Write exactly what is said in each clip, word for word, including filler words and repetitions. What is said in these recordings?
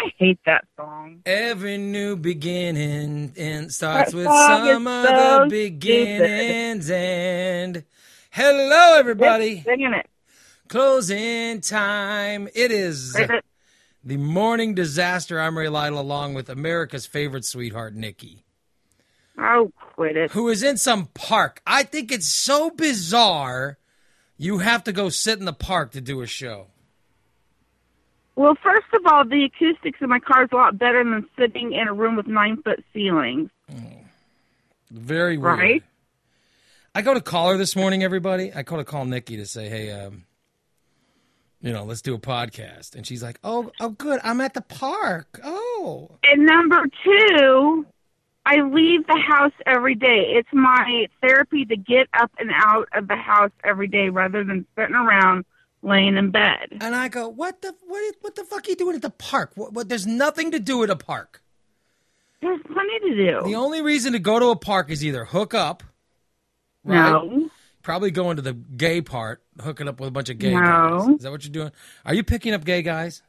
I hate that song. Every new beginning and starts That with song is some of so the beginnings. And hello, everybody. Just singing it. Closing time. It is Right, right. the morning disaster. I'm Ray Lytle, along with America's favorite sweetheart, Nikki, Oh, quit it. who is in some park. I think it's so bizarre you have to go sit in the park to do a show. Well, first of all, the acoustics in my car is a lot better than sitting in a room with nine-foot ceilings. Very weird. Right? I go to call her this morning, everybody. I go to call Nikki to say, hey, um, you know, let's do a podcast. And she's like, oh, oh, good. I'm at the park. Oh. And number two, I leave the house every day. It's my therapy to get up and out of the house every day rather than sitting around laying in bed. And I go, what the what, what the fuck are you doing at the park? What, what, there's nothing to do at a park. There's plenty to do. The only reason to go to a park is either hook up, right? No. Probably going to the gay part, hooking up with a bunch of gay No. guys. Is that what you're doing? Are you picking up gay guys?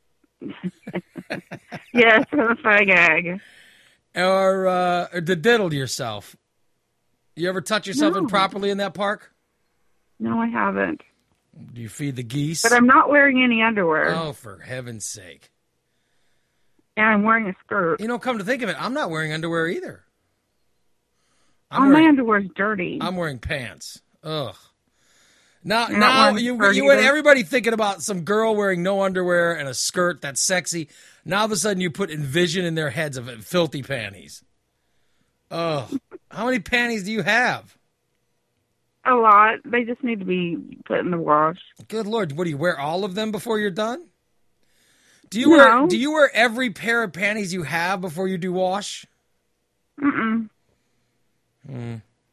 Yes, for the fag gag. Or, uh, or to diddle yourself? You ever touch yourself No. improperly in that park? No, I haven't. Do you feed the geese? But I'm not wearing any underwear. Oh, for heaven's sake. And I'm wearing a skirt. You know, come to think of it, I'm not wearing underwear either. Oh, I'm my wearing, underwear's dirty. I'm wearing pants. Ugh. Now, You're not now wearing you, skirt you and either? everybody thinking about some girl wearing no underwear and a skirt that's sexy. Now all of a sudden you put envision in their heads of filthy panties. Ugh. How many panties do you have? A lot. They just need to be put in the wash. Good Lord, what do you wear all of them before you're done? Do you No. wear do you wear every pair of panties you have before you do wash? Mm-mm. Hmm.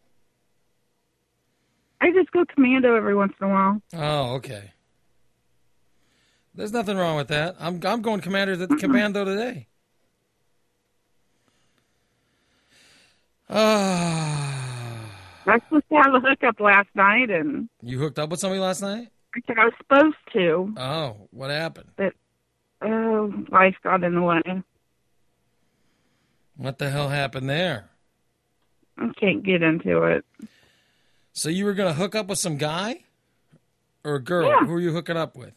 I just go commando every once in a while. Oh, okay. There's nothing wrong with that. I'm I'm going commander to commando today. Ah. I was supposed to have a hookup last night, and You hooked up with somebody last night? I said I was supposed to, Oh, what happened? but oh, life got in the way. What the hell happened there? I can't get into it. So you were going to hook up with some guy? Or a girl? Yeah. Who were you hooking up with?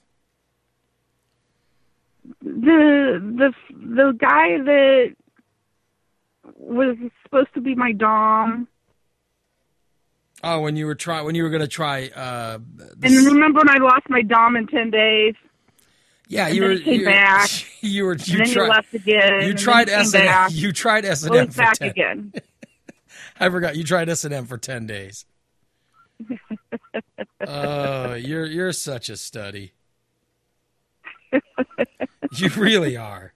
The the the guy that was supposed to be my dom. Oh, when you were try when you were going to try uh And this, then remember when I lost my dom in ten days? Yeah, and you then were he came you, back. you were you And then tried he left again. You and tried then he S came and M. back. You tried S and Well, M he's for back ten. again. I forgot you tried S and M for ten days. Oh, you're you're such a study. You really are.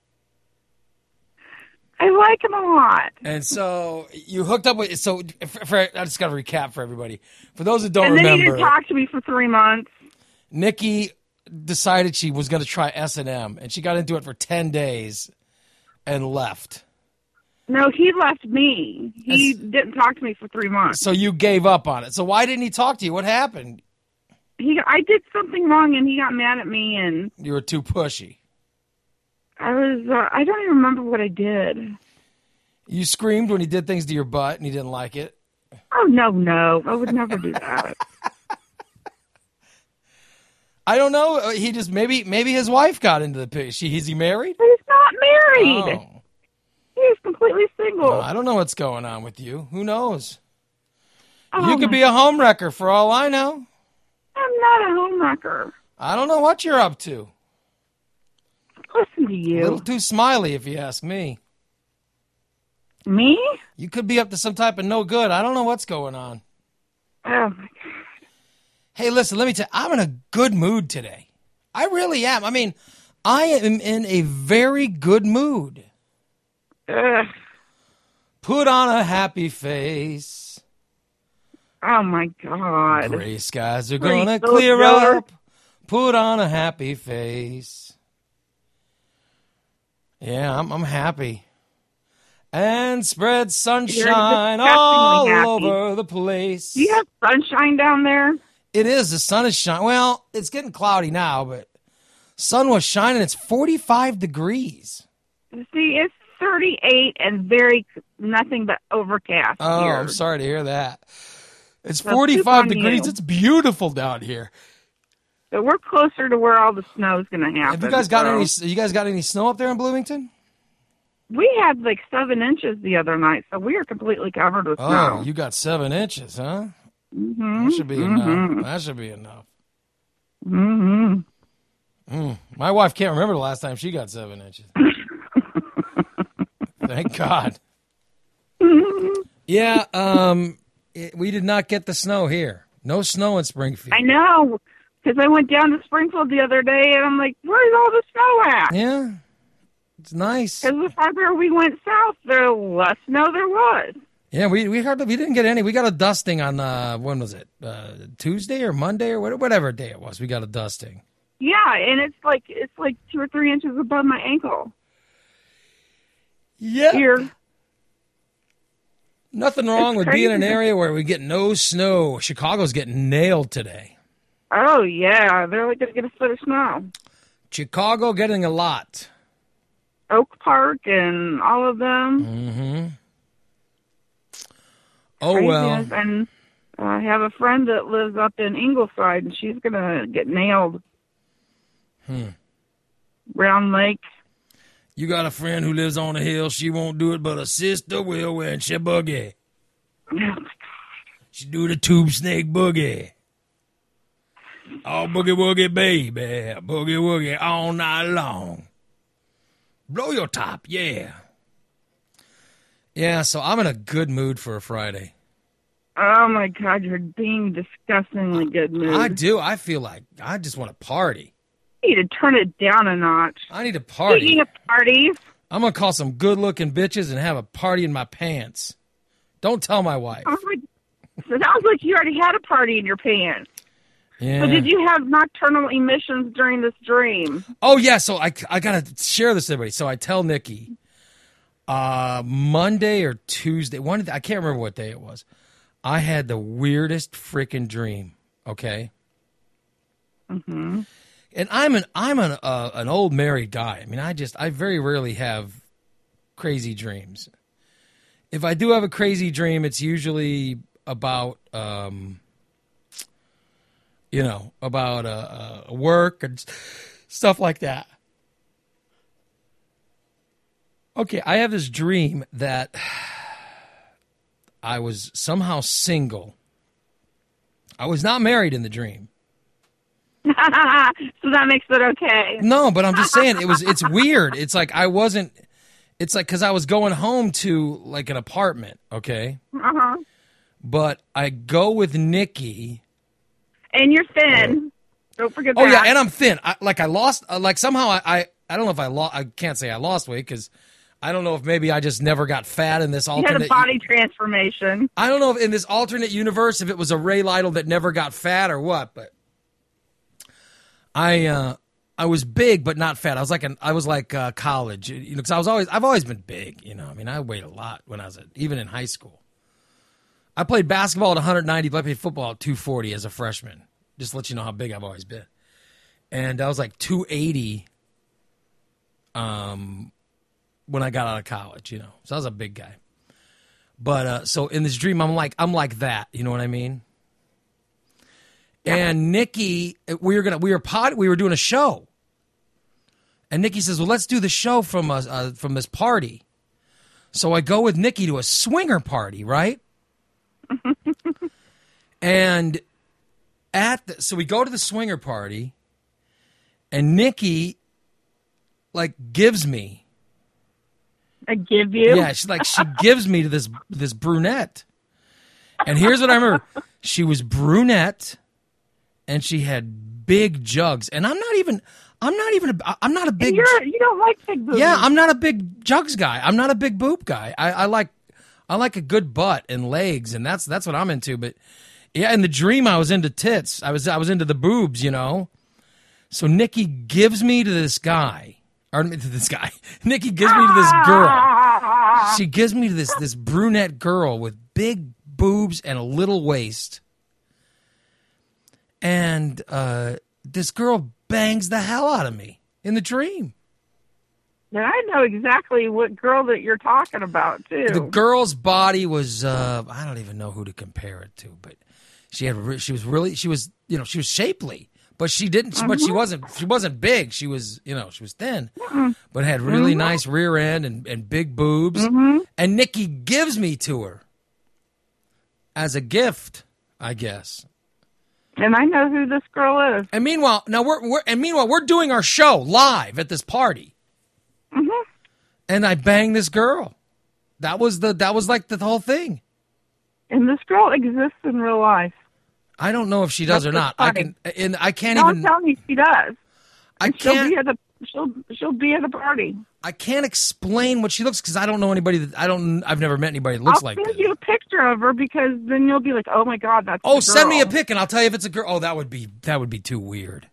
I like him a lot. And so you hooked up with. So for, for, I just got to recap for everybody. For those that don't And then he remember, didn't talk to me for three months. Nikki decided she was going to try S and M, and she got into it for ten days and left. No, he left me. He That's- didn't talk to me for three months. So you gave up on it. So why didn't he talk to you? What happened? He, I did something wrong, and he got mad at me, and You were too pushy. I was, uh, I don't even remember what I did. You screamed when he did things to your butt, and he didn't like it. Oh, no, no. I would never do that. I don't know. He just maybe maybe his wife got into the picture. She is he married? He's not married. Oh. He's completely single. Well, I don't know what's going on with you. Who knows? Oh, You could my- be a homewrecker for all I know. I'm not a homewrecker. I don't know what you're up to. Listen to A you. little too smiley, if you ask me. Me? You could be up to some type of no good. I don't know what's going on. Oh, my God. Hey, listen, let me tell you, I'm in a good mood today. I really am. I mean, I am in a very good mood. Ugh. Put on a happy face. Oh, my God. Gray skies are What are you, gonna Philip clear Miller? up. Put on a happy face. Yeah, I'm I'm happy. And spread sunshine all disgustingly happy. over the place. Do you have sunshine down there? It is. The sun is shining. Well, it's getting cloudy now, but Sun was shining. It's forty-five degrees. See, it's thirty-eight and very nothing but overcast Oh, here. I'm sorry to hear that. It's So forty-five poop on degrees. you. It's beautiful down here. So we're closer to where all the snow is going to happen. Have you guys got so. any? You guys got any snow up there in Bloomington? We had like seven inches the other night, so we are completely covered with Oh, snow. you got seven inches, huh? Mm-hmm. That should be mm-hmm. enough. That should be enough. Mm-hmm. Mm. My wife can't remember the last time she got seven inches. Thank God. Yeah, um, it, we did not get the snow here. No snow in Springfield. I know, because I went down to Springfield the other day, and I'm like, where's all the snow at? Yeah, it's nice. Because the farther we went south, the less snow there was. Yeah, we we hardly we didn't get any. We got a dusting on uh, when was it? Uh, Tuesday or Monday or whatever day it was. We got a dusting. Yeah, and it's like it's like two or three inches above my ankle. Yeah. Here. Nothing wrong It's with being in an crazy. area where we get no snow. Chicago's getting nailed today. Oh, yeah, they're like going to get a foot of snow. Chicago getting a lot. Oak Park and all of them. Mm-hmm. Oh, well. Craziness. And I have a friend that lives up in Ingleside, and she's going to get nailed. Hmm. Round Lake. You got a friend who lives on the hill. She won't do it, but her sister will when she boogie. Oh, my God. She do the tube snake boogie. Oh, boogie woogie, baby. Boogie woogie all night long. Blow your top, yeah. Yeah, so I'm in a good mood for a Friday. Oh, my God, you're being disgustingly good mood. I do. I feel like I just want to party. You need to turn it down a notch. I need to party. Speaking of parties, I'm going to call some good-looking bitches and have a party in my pants. Don't tell my wife. sounds like, sounds like you already had a party in your pants. Yeah. So did you have nocturnal emissions during this dream? Oh, yeah, so I, I got to share this with everybody. So I tell Nikki, uh, Monday or Tuesday, one of the, I can't remember what day it was, I had the weirdest freaking dream, okay? Mm-hmm. And I'm an I'm an uh, an old married guy. I mean, I just I very rarely have crazy dreams. If I do have a crazy dream, it's usually about um, you know, about uh, uh, work and stuff like that. Okay, I have this dream that I was somehow single. I was not married in the dream. So that makes it okay. No, but I'm just saying it was. It's weird. It's like I wasn't. It's like because I was going home to like an apartment, okay. Uh-huh. But I go with Nikki. And you're thin. Don't forget Oh that. yeah, and I'm thin. I, like I lost. Uh, like somehow I, I. I don't know if I lost. I can't say I lost weight because I don't know if maybe I just never got fat in this You alternate. had a body transformation. I don't know if in this alternate universe if it was a Ray Lytle that never got fat or what, but. I uh, I was big but not fat. I was like an I was like uh, college, you know, because I was always I've always been big. You know, I mean, I weighed a lot when I was at, even in high school. I played basketball at one ninety, but I played football at two forty as a freshman. Just to let you know how big I've always been. And I was like two eighty, um, when I got out of college. You know, so I was a big guy. But uh, so in this dream, I'm like I'm like that. You know what I mean? And Nikki, we were gonna, we were pod, we were doing a show, and Nikki says, "Well, let's do the show from us uh, from this party." So I go with Nikki to a swinger party, right? And at the, so we go to the swinger party, and Nikki like gives me, I give you. yeah, she like she gives me to this this brunette, and here's what I remember: she was brunette. And she had big jugs, and I'm not even, I'm not even, a, I'm not a big. And you're, you don't like big boobs. Yeah, I'm not a big jugs guy. I'm not a big boob guy. I, I like, I like a good butt and legs, and that's that's what I'm into. But yeah, in the dream, I was into tits. I was I was into the boobs, you know. So Nikki gives me to this guy, or to this guy. Nikki gives me to this girl. She gives me to this this brunette girl with big boobs and a little waist. And uh, this girl bangs the hell out of me in the dream. And I know exactly what girl that you're talking about, too. The girl's body was, uh, I don't even know who to compare it to, but she had, re- she was really, she was, you know, she was shapely, but she didn't, mm-hmm. but she wasn't, she wasn't big. She was, you know, she was thin, mm-hmm. but had really mm-hmm. nice rear end and, and big boobs. Mm-hmm. And Nikki gives me to her as a gift, I guess. And I know who this girl is. And meanwhile, now we're, we're and meanwhile, we're doing our show live at this party. Mm-hmm. And I banged this girl. That was the that was like the whole thing. And this girl exists in real life. I don't know if she does That's or not. funny. I can and I can't no, even. I'm telling you, she does. I and can't. She'll be at the she'll she'll be at the party. I can't explain what she looks because I don't know anybody that I don't. I've never met anybody that looks I'll like send this. you a picture of her because then you'll be like, oh my god, that's. Oh, the send me a girl. pic and I'll tell you if it's a girl. Oh, that would be that would be too weird.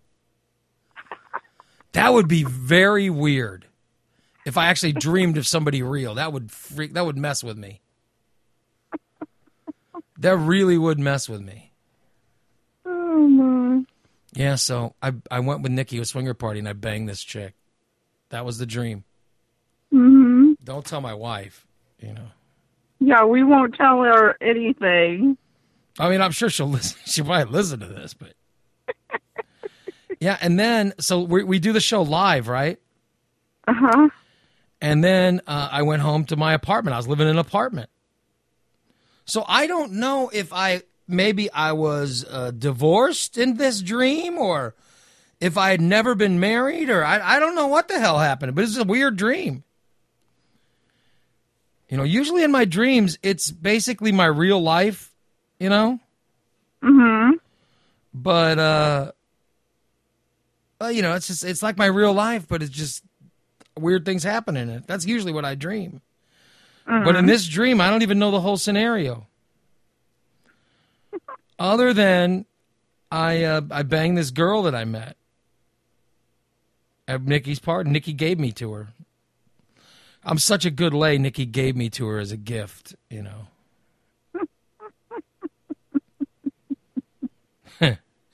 That would be very weird. If I actually dreamed of somebody real, that would freak. That would mess with me. That really would mess with me. Oh my. Yeah, so I I went with Nikki to a swinger party and I banged this chick. That was the dream. Mm-hmm. Don't tell my wife, you know. Yeah, we won't tell her anything. I mean, I'm sure she'll listen. She might listen to this, but yeah. And then so we we do the show live, right? Uh huh. And then uh, I went home to my apartment. I was living in an apartment. So I don't know if I, maybe I was uh, divorced in this dream or if I had never been married or I, I don't know what the hell happened, but it's a weird dream. You know, usually in my dreams, it's basically my real life, you know? Mm-hmm. But, uh, well, you know, it's just, it's like my real life, but it's just, weird things happen in it. That's usually what I dream. Mm-hmm. But in this dream, I don't even know the whole scenario. Other than I uh, I banged this girl that I met at Nikki's party. Nikki gave me to her. I'm such a good lay. Nikki gave me to her as a gift, you know.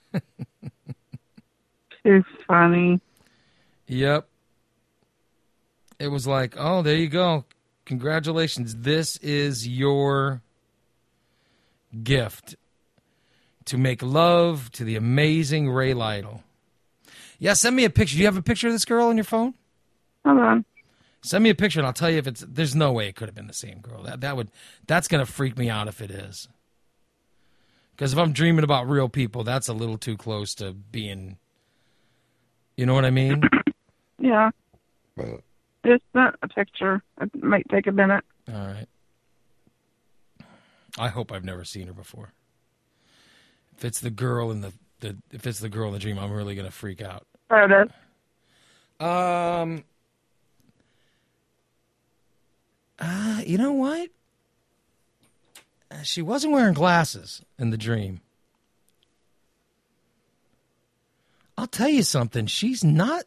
It's funny. Yep. It was like, oh, there you go. Congratulations. This is your gift to make love to the amazing Ray Lytle. Yeah, send me a picture. Do you have a picture of this girl on your phone? Hold on. Send me a picture and I'll tell you if it's, there's no way it could have been the same girl. That that would, that's going to freak me out if it is. Because if I'm dreaming about real people, that's a little too close to being, you know what I mean? Yeah. Just sent a picture. It might take a minute. All right. I hope I've never seen her before. If it's the girl in the, the if it's the girl in the dream, I'm really gonna freak out. There it is. Um. Uh, you know what? Uh, She wasn't wearing glasses in the dream. I'll tell you something. She's not.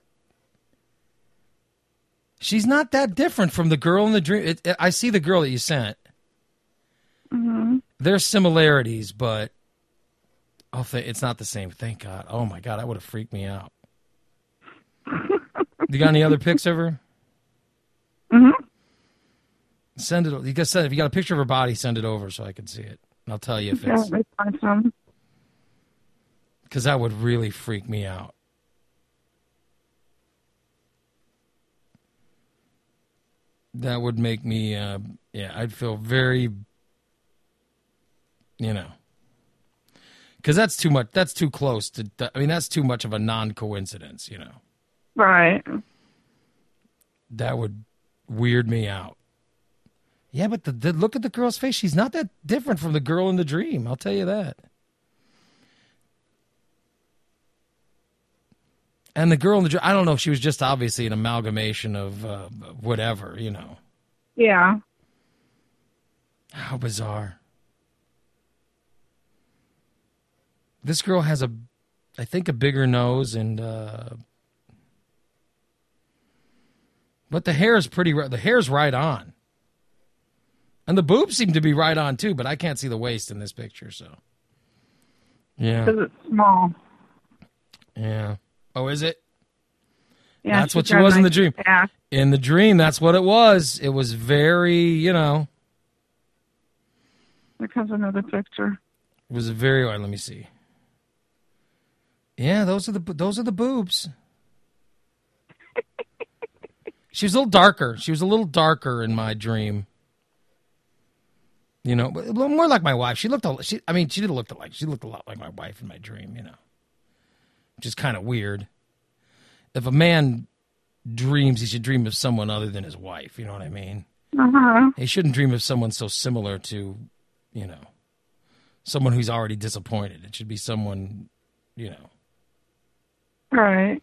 She's not that different from the girl in the dream. It, it, I see the girl that you sent. Mm-hmm. There's similarities, but oh, th- it's not the same. Thank God. Oh my God, that would have freaked me out. You got any other pics of her? Mm-hmm. Send it. You got send. If you got a picture of her body, send it over so I can see it, and I'll tell you if Yeah, it's let me find some. because that would really freak me out. That would make me, uh, yeah, I'd feel very, you know, because that's too much. That's too close to. I mean, that's too much of a non-coincidence. You know, Right. that would weird me out. Yeah, but the, the look at the girl's face. She's not that different from the girl in the dream. I'll tell you that. And the girl in the dream, I don't know if she was just obviously an amalgamation of uh, whatever, you know. Yeah. How bizarre. This girl has a, I think, a bigger nose and, uh, but the hair is pretty, the hair's right on. And the boobs seem to be right on too, but I can't see the waist in this picture, so. Yeah. Because it's small. Yeah. Oh, is it? Yeah, That's she's what she got a was in the nice dream. ass. In the dream, that's what it was. It was very, you know, There comes another picture. it was very. All right, let me see. Yeah, those are the those are the boobs. She was a little darker. She was a little darker in my dream. You know, but more like my wife. She looked. A, she, I mean, she didn't look like. She looked a lot like my wife in my dream. You know, which is kind of weird. If a man dreams, he should dream of someone other than his wife. You know what I mean? Uh-huh. He shouldn't dream of someone so similar to, you know, someone who's already disappointed. It should be someone, you know. Right.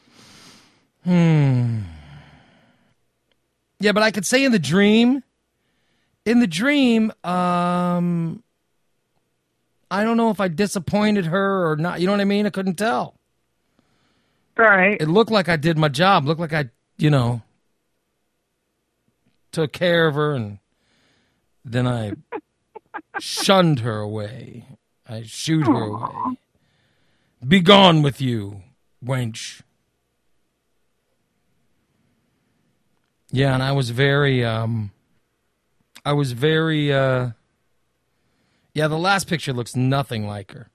Hmm. Yeah, but I could say in the dream, in the dream, um, I don't know if I disappointed her or not. You know what I mean? I couldn't tell. Right. It looked like I did my job. Looked like I, you know, took care of her, and then I shunned her away. I shooed her Aww. away. Be gone with you, wench. Yeah, and I was very, um, I was very, uh, yeah, the last picture looks nothing like her.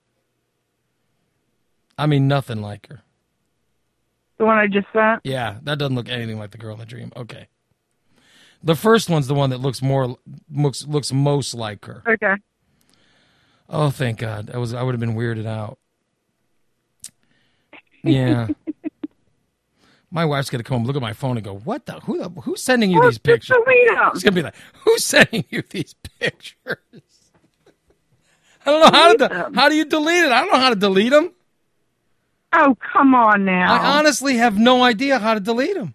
I mean, nothing like her. The one I just sent? Yeah, that doesn't look anything like the girl in the dream. Okay. The first one's the one that looks more, looks, looks most like her. Okay. Oh, thank God. I was, I would have been weirded out. Yeah. My wife's going to come home, look at my phone and go, what the, who, the, who's sending you Well, these pictures? delete 'em. She's going to be like, who's sending you these pictures? I don't know how to, Delete de- them. how do you delete it? I don't know how to delete them. Oh, come on now. I honestly have no idea how to delete them.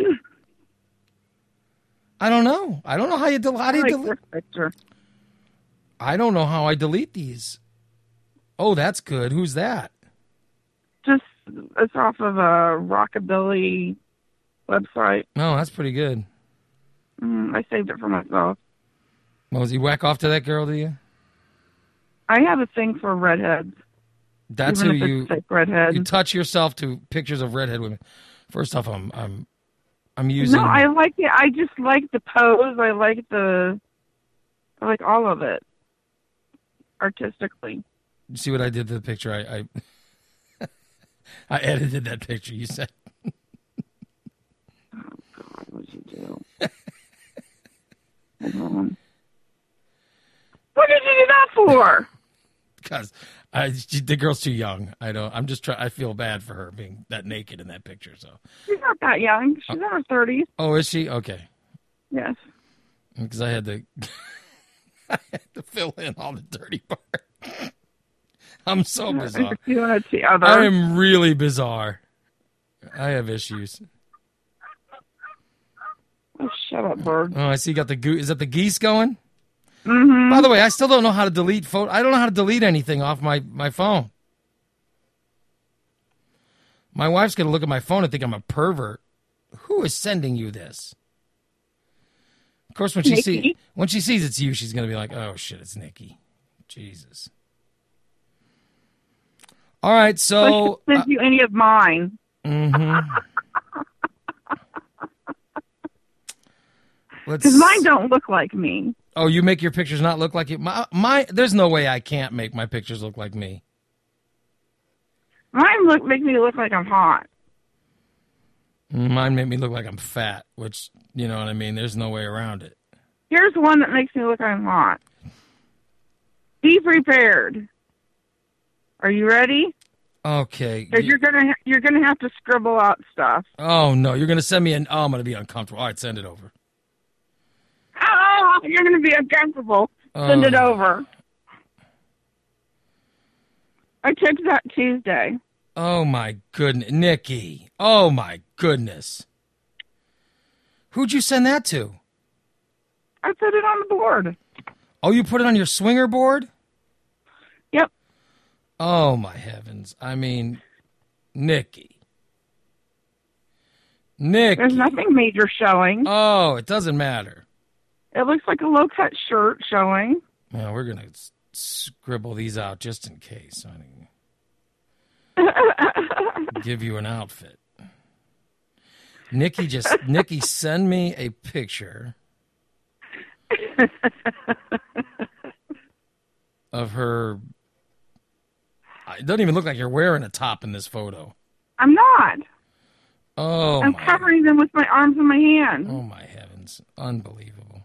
I don't know. I don't know how you, del- how do you I like delete. this picture. I don't know how I delete these. Oh, that's good. Who's that? Just, it's off of a Rockabilly website. Oh, that's pretty good. Mm, I saved it for myself. Well, does he whack off to that girl, do you? I have a thing for redheads. That's even who if you it's fake redhead. you touch yourself to pictures of redhead women. First off, I'm I'm I'm using. No, I like it. I just like the pose. I like the, I like all of it, artistically. You see what I did to the picture? I I, I edited that picture. You said. Oh God, what'd you do? Hold on. What did you do that for? Because I, she, the girl's too young. I don't. I'm just trying. I feel bad for her being that naked in that picture. So. She's not that young. She's in her thirties. Oh, is she? Okay. Yes. Because I had to. I had to fill in all the dirty part. I'm so bizarre. If you want to see other. I am really bizarre. I have issues. Oh, shut up, bird. Oh, I see. You got the goose. Is that the geese going? Mm-hmm. By the way, I still don't know how to delete photo. I don't know how to delete anything off my, my phone. My wife's gonna look at my phone and think I'm a pervert. Who is sending you this? Of course, when she Nikki. sees when she sees it's you, she's gonna be like, "Oh shit, it's Nikki." Jesus. All right, so. I send you any of mine. Mm-hmm. Because mine don't look like me. Oh, you make your pictures not look like you? My, my, there's no way I can't make my pictures look like me. Mine look make me look like I'm hot. Mine make me look like I'm fat, which, you know what I mean? There's no way around it. Here's one that makes me look like I'm hot. Be prepared. Are you ready? Okay. Because you're gonna ha- you're gonna have to scribble out stuff. Oh, no. You're going to send me an... Oh, I'm going to be uncomfortable. All right, send it over. Oh, you're gonna be uncomfortable. Send it Oh. over. I took that Tuesday. Oh, my goodness. Nikki. Oh, my goodness. Who'd you send that to? I put it on the board. Oh, you put it on your swinger board? Yep. Oh, my heavens. I mean, Nikki. Nikki. There's nothing major showing. Oh, it doesn't matter. It looks like a low-cut shirt showing. Well, we're going to s- scribble these out just in case. I mean, Give you an outfit. Nikki just Nikki, send me a picture of her. It doesn't even look like you're wearing a top in this photo. I'm not. Oh, I'm my, covering them with my arms and my hands. oh my heavens. Unbelievable.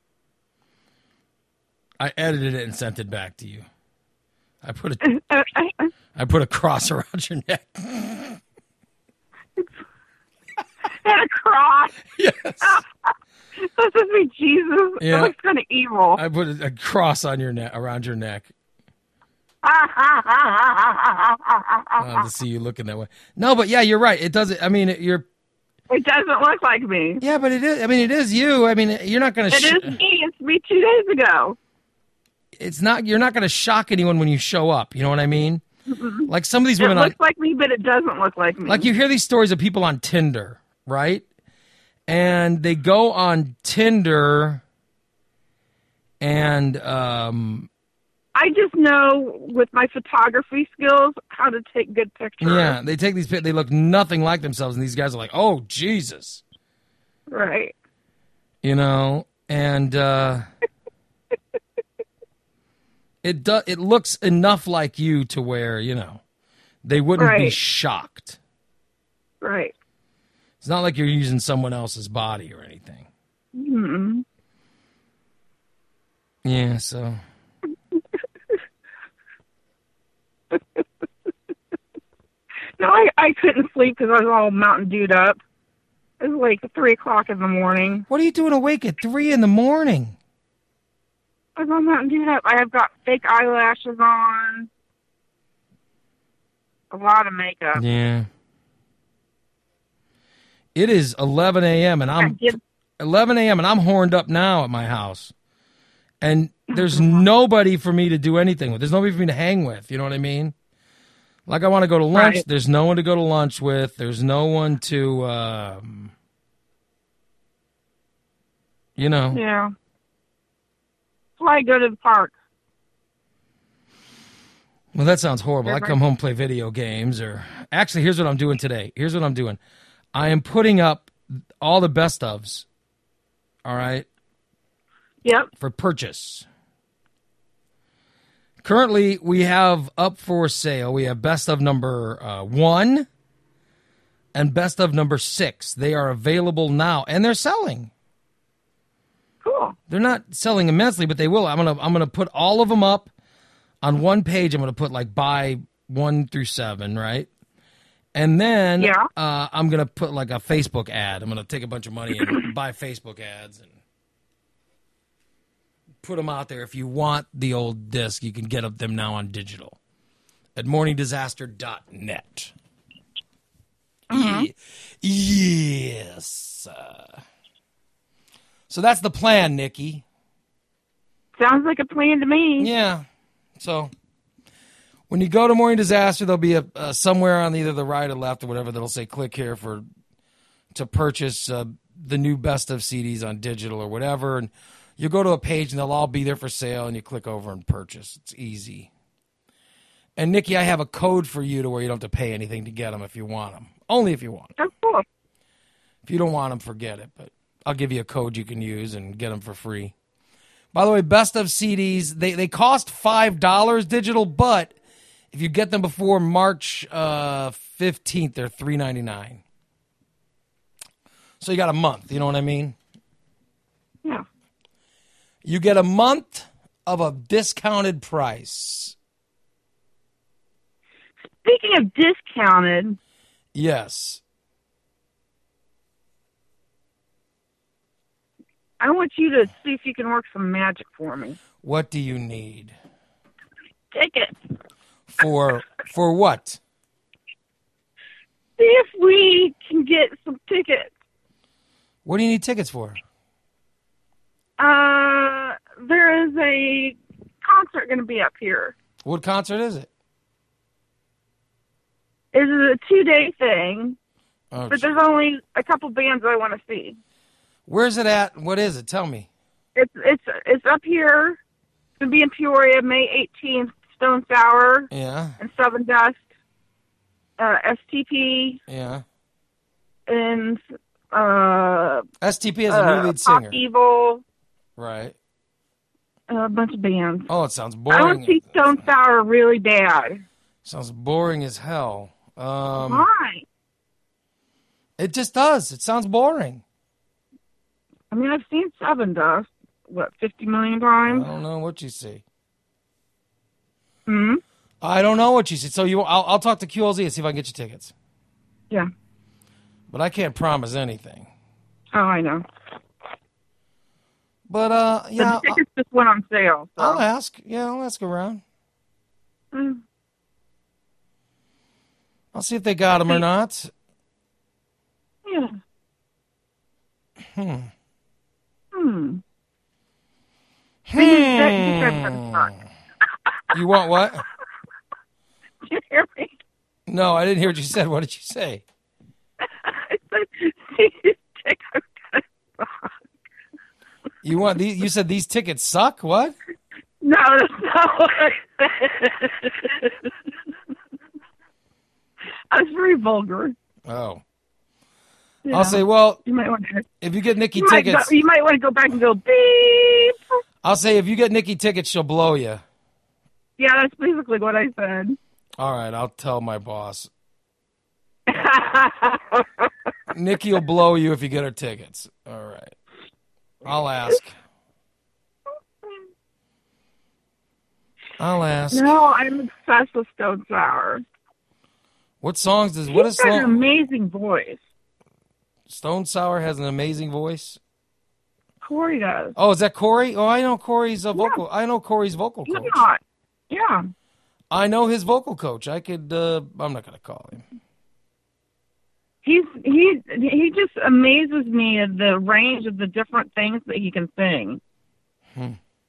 I edited it and sent it back to you. I put a I put a cross around your neck. And a cross. Yes. This is me, Jesus. Yeah. That looks kind of evil. I put a, a cross on your neck, around your neck. Uh, to see you looking that way. No, but yeah, you're right. It doesn't. I mean, you're. It doesn't look like me. Yeah, but it is. I mean, it is you. I mean, you're not going to. It sh- is me. It's me two days ago. It's not. You're not going to shock anyone when you show up. You know what I mean? Mm-hmm. Like some of these women. It looks on, like me, but it doesn't look like me. Like you hear these stories of people on Tinder, right? And they go on Tinder, and um. I just know with my photography skills how to take good pictures. Yeah, they take these. They look nothing like themselves, and these guys are like, "Oh, Jesus!" Right. You know, and uh, it does. It looks enough like you to where you know they wouldn't right. be shocked. Right. It's not like you're using someone else's body or anything. Mm-hmm. Yeah. So. No, I, I couldn't sleep because I was all Mountain Dewed up. It was like three o'clock in the morning. What are you doing awake at three in the morning? I was all Mountain Dewed up. I have got fake eyelashes on. A lot of makeup. Yeah. It is eleven a.m. and I'm get, eleven a.m. and I'm horned up now at my house. And there's nobody for me to do anything with. There's nobody for me to hang with. You know what I mean? Like I want to go to lunch. Right. There's no one to go to lunch with. There's no one to, um, you know. Yeah. That's why I go to the park. Well, that sounds horrible. I come home, play video games, or actually, here's what I'm doing today. Here's what I'm doing. I am putting up all the best ofs. All right. Yep. For purchase. Currently, we have up for sale. We have best of number uh, one and best of number six. They are available now, and they're selling. Cool. They're not selling immensely, but they will. I'm gonna I'm gonna put all of them up on one page. I'm gonna put like buy one through seven, right? And then yeah. uh, I'm gonna put like a Facebook ad. I'm gonna take a bunch of money and buy Facebook ads and put them out there. If you want the old disc, you can get them now on digital at morning disaster dot net. Mm-hmm. Yes. Uh, so that's the plan, Nikki. Sounds like a plan to me. Yeah. So when you go to Morning Disaster, there'll be a, a somewhere on either the right or left or whatever that'll say click here for to purchase uh, the new best of C Ds on digital or whatever, and you go to a page and they'll all be there for sale, and you click over and purchase. It's easy. And, Nikki, I have a code for you to where you don't have to pay anything to get them if you want them. Only if you want them. That's cool. If you don't want them, forget it. But I'll give you a code you can use and get them for free. By the way, best of C Ds, they, they cost five dollars digital, but if you get them before March uh, fifteenth, they're three ninety-nine. So you got a month. You know what I mean? Yeah. You get a month of a discounted price. Speaking of discounted. Yes. I want you to see if you can work some magic for me. What do you need? Tickets. For for what? See if we can get some tickets. What do you need tickets for? Uh, there is a concert going to be up here. What concert is it? It's a two-day thing, Oh, but there's only a couple bands I want to see. Where's it at? What is it? Tell me. It's it's it's up here. It's going to be in Peoria, May eighteenth, Stone Sour Yeah. and Southern Dust. uh, S T P, Yeah. and uh, S T P is a uh, new lead Pop singer. Evil, Right. a bunch of bands. Oh, it sounds I boring. want to see Stone Sour really bad. Sounds boring as hell. Um, Why? it just does. It sounds boring. I mean, I've seen Seven Dust, what, fifty million I times? don't know what you see. Hmm? I don't know what you see. So you, I'll, I'll talk to Q L Z and see if I can get you tickets. Yeah. But I can't promise anything. Oh, I know. But uh, But yeah, the tickets just went on sale. So. I'll ask. Yeah, I'll ask around. Mm. I'll see if they got them or not. Yeah. Hmm. Hmm. Hmm. You want what? Did you hear me? No, I didn't hear what you said. What did you say? I said, these tickets suck. You want these? You said these tickets suck. What? No, that's not what I said. I was very vulgar. Oh. Yeah. I'll say, well, You might want to. if you get Nikki You might, go, tickets, you might want to go back and go beep. I'll say if you get Nikki tickets, she'll blow you. Yeah, that's basically what I said. All right, I'll tell my boss. Nikki will blow you if you get her tickets. All right. I'll ask. I'll ask. No, I'm obsessed with Stone Sour. What songs does what is He's got an Stone, amazing voice. Stone Sour has an amazing voice? Corey does. Oh, is that Corey? Oh, I know Corey's a vocal. I know Corey's vocal He's coach. not. Yeah. I know his vocal coach. I could. Uh, I'm not going to call him. He's he he just amazes me at the range of the different things that he can sing. Hmm.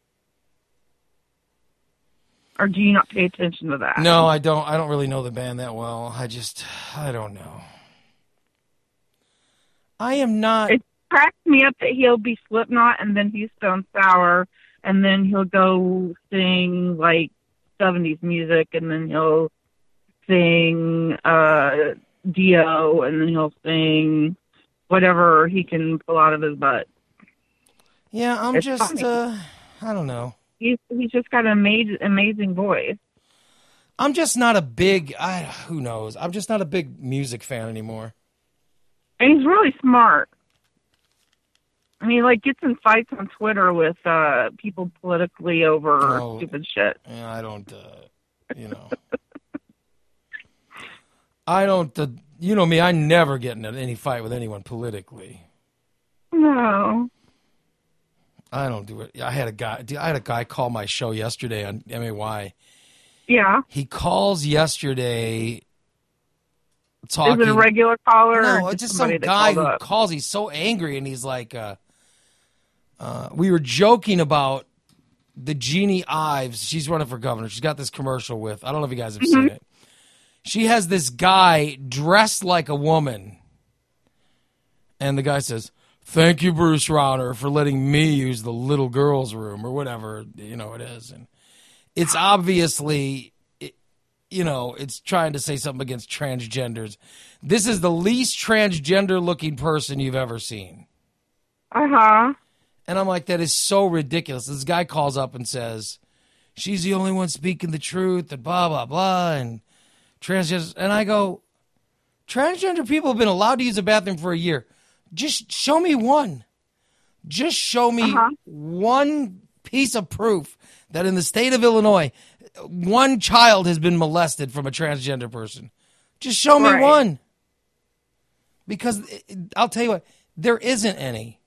Or do you not pay attention to that? No, I don't. I don't really know the band that well. I just. I don't know. I am not. It cracks me up that he'll be Slipknot and then he's Stone Sour and then he'll go sing like seventies music and then he'll sing uh Dio and then he'll sing whatever he can pull out of his butt. Yeah, I'm It's just. funny. Uh, I don't know. He's he's just got an amazing amazing voice. I'm just not a big. I who knows. I'm just not a big music fan anymore. And he's really smart. I mean, like, gets in fights on Twitter with uh, people politically over Oh. stupid shit. Yeah, I don't. Uh, you know. I don't. Uh, you know me. I never get in any fight with anyone politically. No. I don't do it. I had a guy. I had a guy call my show yesterday on M A Y. Yeah. He calls yesterday. Talking. Is it a regular caller? No, or it's just some somebody that guy called who up? calls. He's so angry, and he's like, uh, uh, "We were joking about the Jeannie Ives. She's running for governor. She's got this commercial with. I don't know if you guys have Mm-hmm. seen it. She has this guy dressed like a woman, and the guy says." Thank you, Bruce Rauner, for letting me use the little girl's room or whatever, you know, it is. And it's obviously, it, you know, it's trying to say something against transgenders. This is the least transgender-looking person you've ever seen. Uh-huh. And I'm like, that is so ridiculous. This guy calls up and says, she's the only one speaking the truth and blah, blah, blah, and transgender. And I go, transgender people have been allowed to use a bathroom for a year. Just show me one. Just show me Uh-huh. one piece of proof that in the state of Illinois, one child has been molested from a transgender person. Just show me Right. one. Because it- I'll tell you what, there isn't any.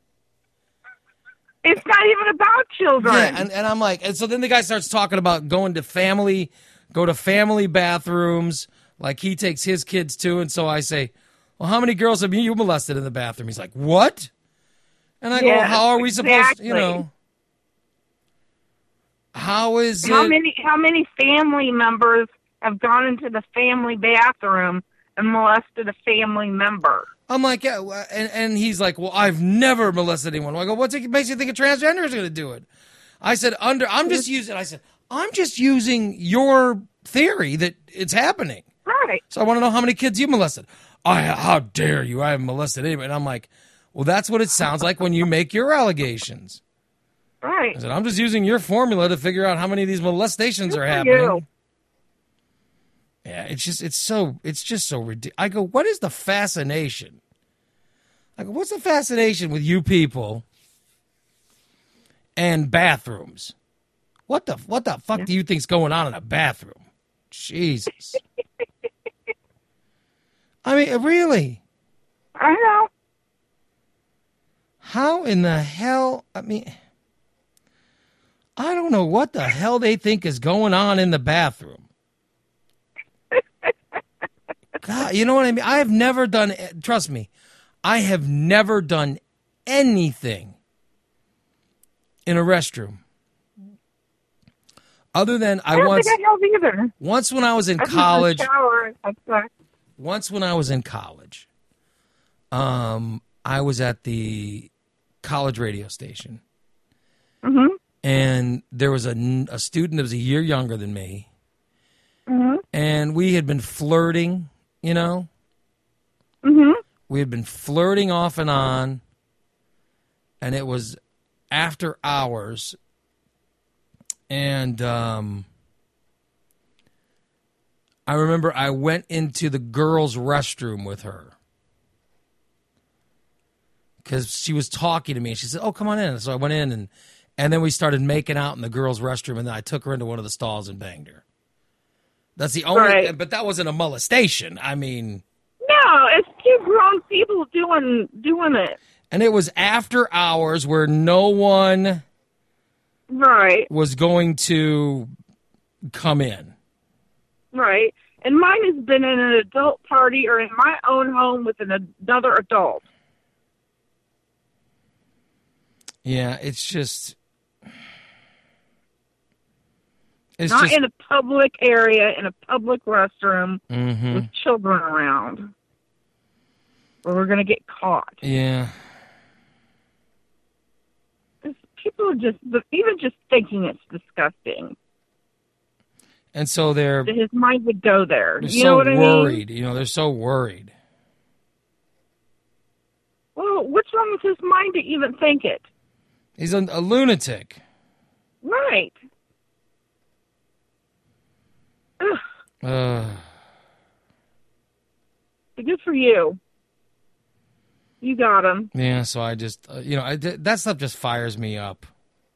It's not even about children. Yeah, and, and I'm like, and so then the guy starts talking about going to family, go to family bathrooms, like he takes his kids to. And so I say, well, how many girls have you molested in the bathroom? He's like, what? And I go, Yes, how are we supposed to, you exactly. know, how is How it? many how many family members have gone into the family bathroom and molested a family member? I'm like, yeah, well, and, and he's like, well, I've never molested anyone. I go, what's it makes you think a transgender is going to do it? I said, under, I'm just using, I said, I'm just using your theory that it's happening. Right. So I want to know how many kids you molested. I, how dare you? I haven't molested anybody. And I'm like, well, that's what it sounds like when you make your allegations. Right. I said, I'm just using your formula to figure out how many of these molestations Good are for happening. you. Yeah, it's just, it's so, it's just so ridiculous. I go, what is the fascination? I go, what's the fascination with you people and bathrooms? What the, what the fuck Yeah. do you think's going on in a bathroom? Jesus. I mean, really? I know. How in the hell? I mean, I don't know what the hell they think is going on in the bathroom. God, you know what I mean? I have never done, trust me, I have never done anything in a restroom. Other than I, I don't once, think I have either. once when I was in I just college, shower. That's that. once when I was in college, um, I was at the college radio station. Mm-hmm. And there was a, a student that was a year younger than me. Mm-hmm. And we had been flirting, you know. Mm-hmm. We had been flirting off and on. And it was after hours. And um, I remember I went into the girls' restroom with her. Because she was talking to me. And she said, oh, come on in. So I went in and... And then we started making out in the girls' restroom, and then I took her into one of the stalls and banged her. That's the only, Right. but that wasn't a molestation. I mean, No, it's two grown people doing doing it. and it was after hours where no one Right. was going to come in. Right. And mine has been in an adult party or in my own home with an, another adult. Yeah, it's just, it's Not just, in a public area, in a public restroom mhm. with children around. Or we're going to get caught. Yeah. It's, people are just, even just thinking it's disgusting. And so they're, His mind would go there. they're You so know what I mean? worried. You know, they're so worried. Well, what's wrong with his mind to even think it? He's a, a lunatic. Right. Ugh, Uh, good for you. You got him. yeah, so I just, uh, you know, I, that stuff just fires me up.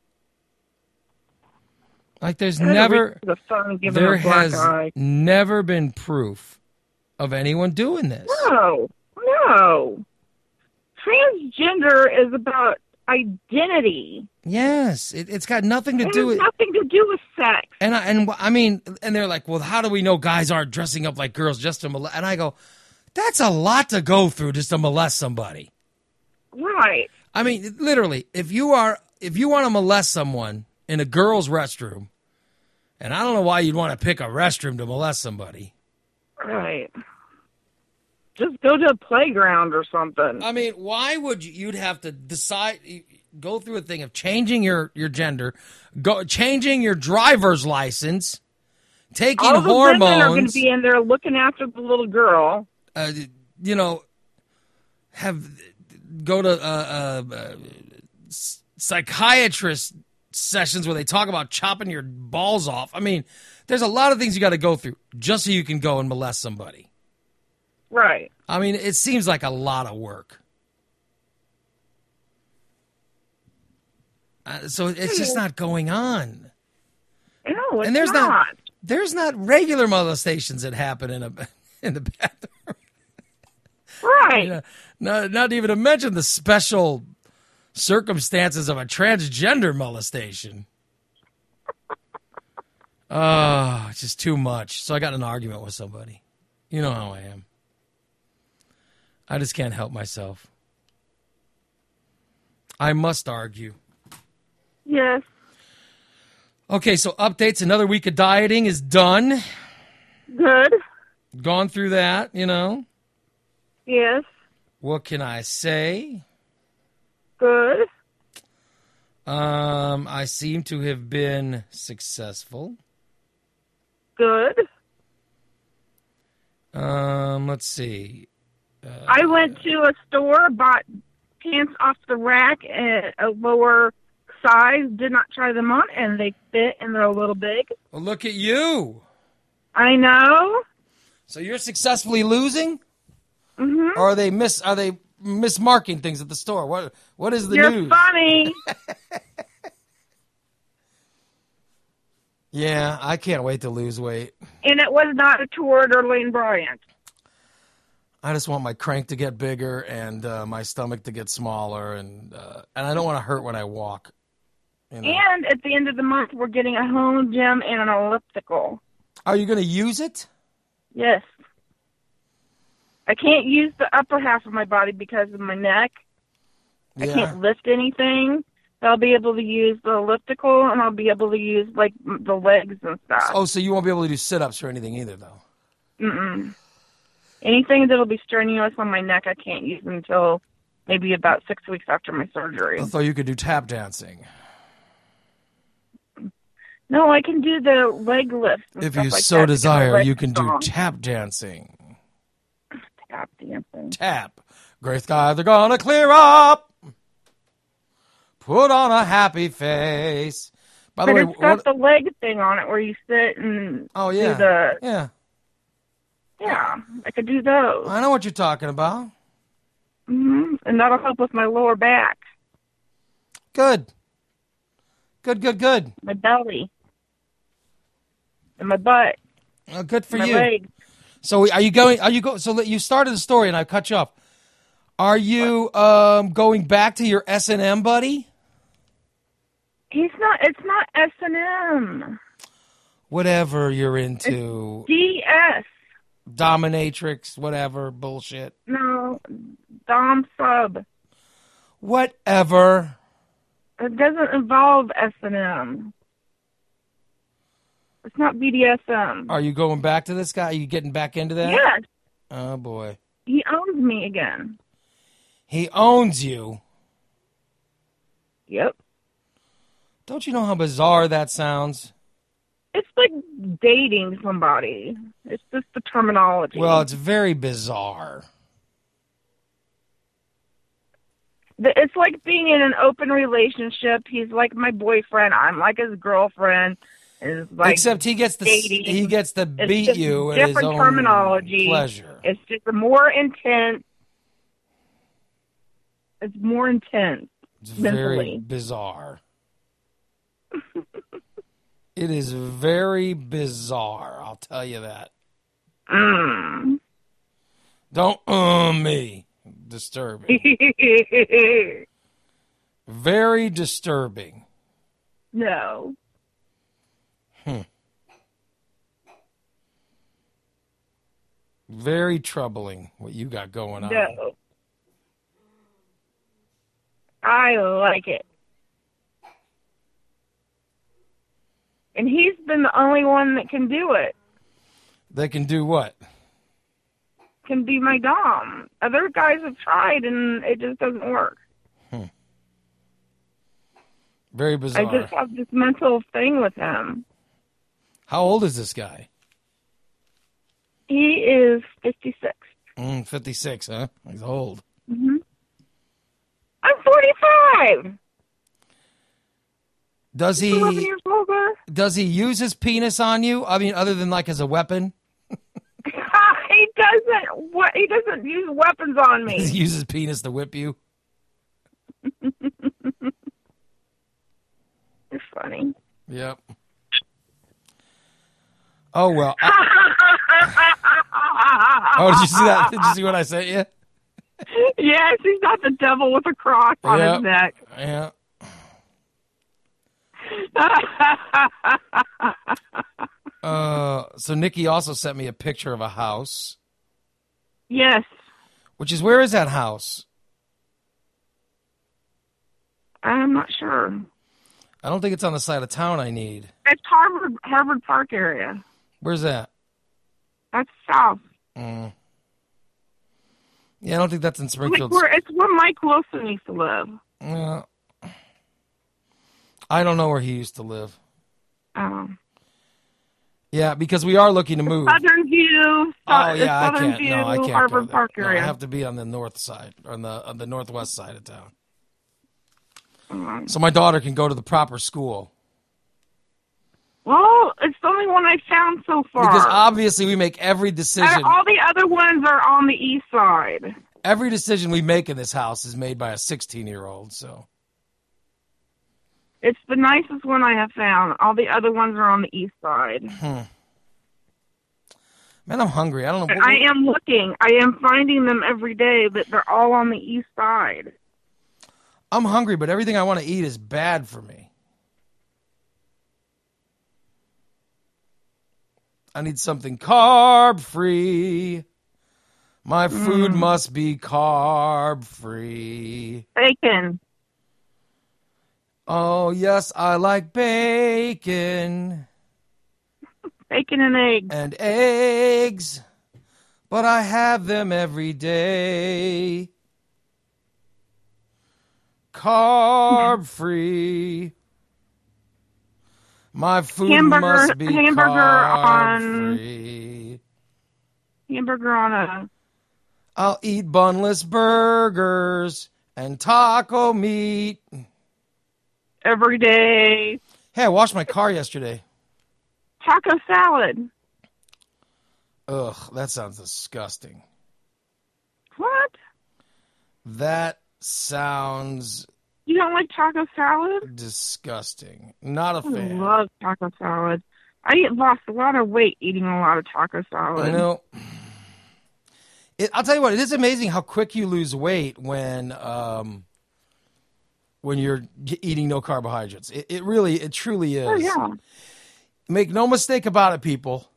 Like, there's never, The phone giving there a black has eye. never been proof of anyone doing this. No, no. Transgender is about identity. Yes, it, it's got nothing to It do has with. nothing to do with sex. And I, and I mean, and they're like, well, how do we know guys aren't dressing up like girls just to molest? And I go, that's a lot to go through just to molest somebody. Right. I mean, literally, if you are, if you want to molest someone in a girl's restroom, and I don't know why you'd want to pick a restroom to molest somebody. Right. Just go to a playground or something. I mean, why would you, you'd have to decide, go through a thing of changing your, your gender, go changing your driver's license, taking All the women are going hormones, to be in there looking after the little girl. uh, you know, have go to uh, uh, uh, psychiatrist sessions where they talk about chopping your balls off. I mean, there's a lot of things you got to go through just so you can go and molest somebody. Right. I mean, it seems like a lot of work. Uh, so it's just not going on. No, it's And there's not. not there's not regular molestations that happen in a in the bathroom. Right. You know, not not even to mention the special circumstances of a transgender molestation. Oh, it's just too much. So I got in an argument with somebody. You know how I am. I just can't help myself. I must argue. Yes. Okay, so updates. Another week of dieting is done. Good. Gone through that, you know. Yes. What can I say? Good. Um, I seem to have been successful. Good. Um, let's see. Uh, I went to a store, bought pants off the rack at a lower size, did not try them on, and they fit, and they're a little big. well, look at you. I know. So you're successfully losing, Mm-hmm. or are they miss? Are they mismarking things at the store? What What is the You're news? funny. Yeah, I can't wait to lose weight. And it was not a tour or Lane Bryant. I just want my crank to get bigger and uh, my stomach to get smaller, and uh, and I don't want to hurt when I walk. You know? And at the end of the month, we're getting a home gym and an elliptical. Are you going to use it? Yes. I can't use the upper half of my body because of my neck. I Yeah. can't lift anything. So I'll be able to use the elliptical, and I'll be able to use, like, m- the legs and stuff. Oh, so you won't be able to do sit-ups or anything either, though. Mm-mm. Anything that'll be strenuous on my neck, I can't use until maybe about six weeks after my surgery. I thought you could do tap dancing. No, I can do the leg lifts and If stuff you like so that to get my desire, legs you can do strong. tap dancing. Tap dancing. Tap. Gray skies are gonna clear up. Put on a happy face. By the But way, it's got what, the leg thing on it where you sit and oh do yeah, the... yeah. Yeah, I could do those. I know what you're talking about. hmm And that'll help with my lower back, Good. Good, good, good. my belly, and my butt, Uh, good for my you. legs. So are you going? Are you go? So you started the story, and I cut you off. Are you um, going back to your S and M buddy? He's not, it's not S and M. Whatever you're into, D S. dominatrix, whatever bullshit, No, Dom Sub. whatever. It doesn't involve S and M. It's not B D S M. Are you going back to this guy? Are you getting back into that? Yes, Oh boy, he owns me again. he owns you. Yep. Don't you know how bizarre that sounds? It's like dating somebody. It's just the terminology. Well, it's very bizarre. The- It's like being in an open relationship. He's like my boyfriend. I'm like his girlfriend. It's like Except he gets to dating. he gets to It's beat just you at his different own terminology. pleasure. It's just a more intense. It's more intense. It's very mentally. bizarre. It is very bizarre, I'll tell you that. Mm. Don't um me. Disturbing. Very disturbing. No. Hmm. Very troubling what you got going on. No. I like it. And he's been the only one that can do it. They can do what? Can be my dom. Other guys have tried and it just doesn't work. Very I bizarre. just have this mental thing with him. How old is this guy? He is fifty-six. Mm, fifty-six, huh? He's old. Mm-hmm. I'm forty-five. Does he eleven years older. does he use his penis on you? I mean, other than like as a weapon? he doesn't. What? He doesn't use weapons on me. Does he use his penis to whip you? You're funny. Yep. Oh well. I- oh, did you see that? Did you see what I sent you? Yes, he's got the devil with a cross on Yep. his neck. Yeah. Uh, so Nikki also sent me a picture of a house, Yes. which is where is that house? I'm not sure. I don't think it's on the side of town I need. It's Harvard Harvard Park area. Where's that? That's south. Mm. Yeah, I don't think that's in Like Springfield. where, it's where Mike Wilson used to live. Yeah. I don't know where he used to live. Um, Yeah, because we are looking to move. Southern View. Oh yeah, I Southern can't. View, No, I can't Harbor go there. Park No, area. I have to be on the north side, or on the on the northwest side of town, Mm. so my daughter can go to the proper school. Well, it's the only one I found so far. Because obviously we make every And decision. all the other ones are on the east side. Every decision we make in this house is made by a sixteen-year-old. So It's the nicest one I have found. All the other ones are on the east side. hmm. Man, I'm hungry. I don't know. But I am looking. I am finding them every day, but they're all on the east side. I'm hungry, but everything I want to eat is bad for me. I need something carb-free. My food Mm. must be carb-free. Bacon. Oh, yes, I like bacon Bacon and eggs. and eggs, but I have them every day. Carb-free. My food Hamburger- must be hamburger on- carb-free. Hamburger on a... I'll eat bunless burgers and taco meat. every day. Hey, I washed my car yesterday. Taco salad. Ugh, that sounds disgusting. What? That sounds You don't like taco salad? disgusting. Not a I fan. love taco salad. I lost a lot of weight eating a lot of taco salad. I know. It, I'll tell you what, it is amazing how quick you lose weight when um, when you're g- eating no carbohydrates. It, it really, it truly is. Oh, yeah. Make no mistake about it, people.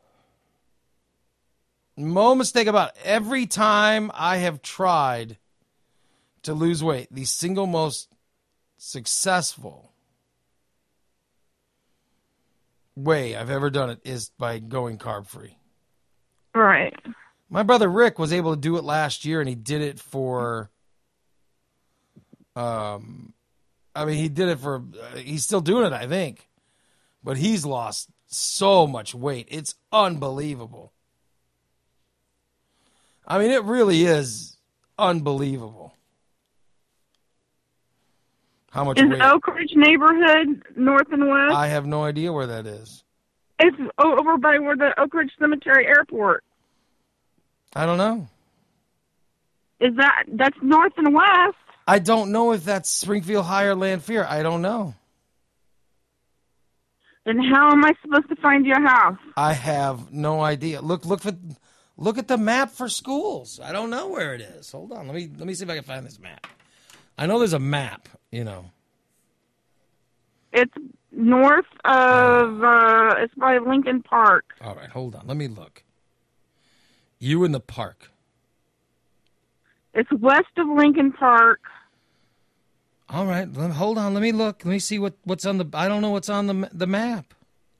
No mistake about it. Every time I have tried to lose weight, the single most successful way I've ever done it is by going carb-free. Right. My brother Rick was able to do it last year, and he did it for, um, I mean, he did it for, uh, he's still doing it, I think, but he's lost so much weight. It's unbelievable. I mean, it really is unbelievable how much Is weight. Oak Ridge neighborhood north and west? I have no idea where that is. It's o- over by where the Oak Ridge Cemetery Airport. I don't know. Is that, that's north and west? I don't know if that's Springfield Higher Lanphier. I don't know. Then how am I supposed to find your house? I have no idea. Look, look for, look at the map for schools. I don't know where it is. Hold on. Let me let me see if I can find this map. I know there's a map. You know. It's north of, uh, it's by Lincoln Park. All right. Hold on. Let me look. You in the park. It's west of Lincoln Park. All right. Let, hold on. Let me look. Let me see what, what's on the. I don't know what's on the the map.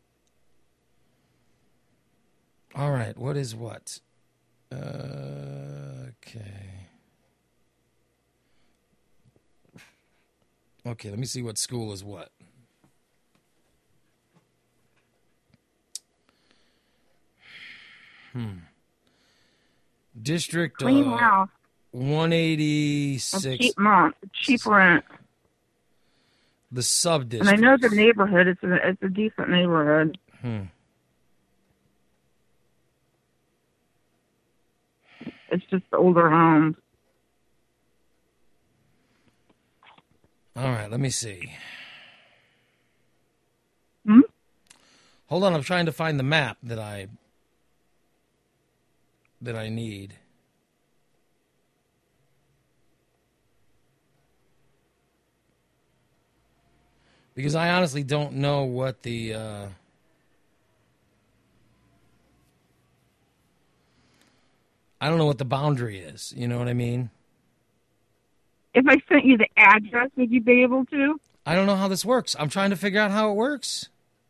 All right. What is what? Uh, okay. Okay. Let me see what school is what. Hmm. District Clean uh, house. one A eighty-six. cheap month. Cheap rent. The sub And I district. know the neighborhood. It's a, it's a decent neighborhood. Hmm. It's just the older homes. All right, let me see. Hmm? Hold on, I'm trying to find the map that I that I need. Because I honestly don't know what the uh, I don't know what the boundary is. You know what I mean? If I sent you the address, would you be able to? I don't know how this works. I'm trying to figure out how it works.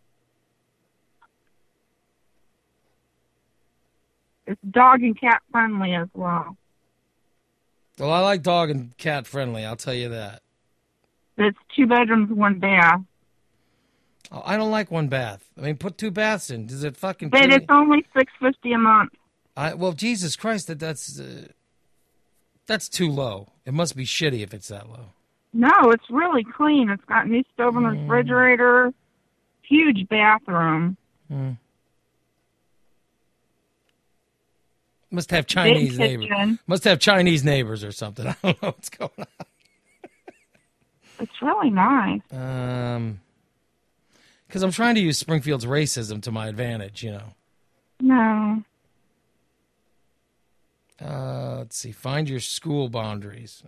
It's dog and cat friendly as well. Well, I like dog and cat friendly, I'll tell you that. It's two bedrooms, one bath. Oh, I don't like one bath. I mean, put two baths in. Does it fucking? But kill it's you? only six fifty a month. I well, Jesus Christ, that that's uh, that's too low. It must be shitty if it's that low. No, it's really clean. It's got new stove and Mm. refrigerator, huge bathroom. Mm. Must have Chinese Big neighbors. kitchen. Must have Chinese neighbors or something. I don't know what's going on. It's really nice. Um, because I'm trying to use Springfield's racism to my advantage, you know. No. Uh, let's see. Find your school boundaries.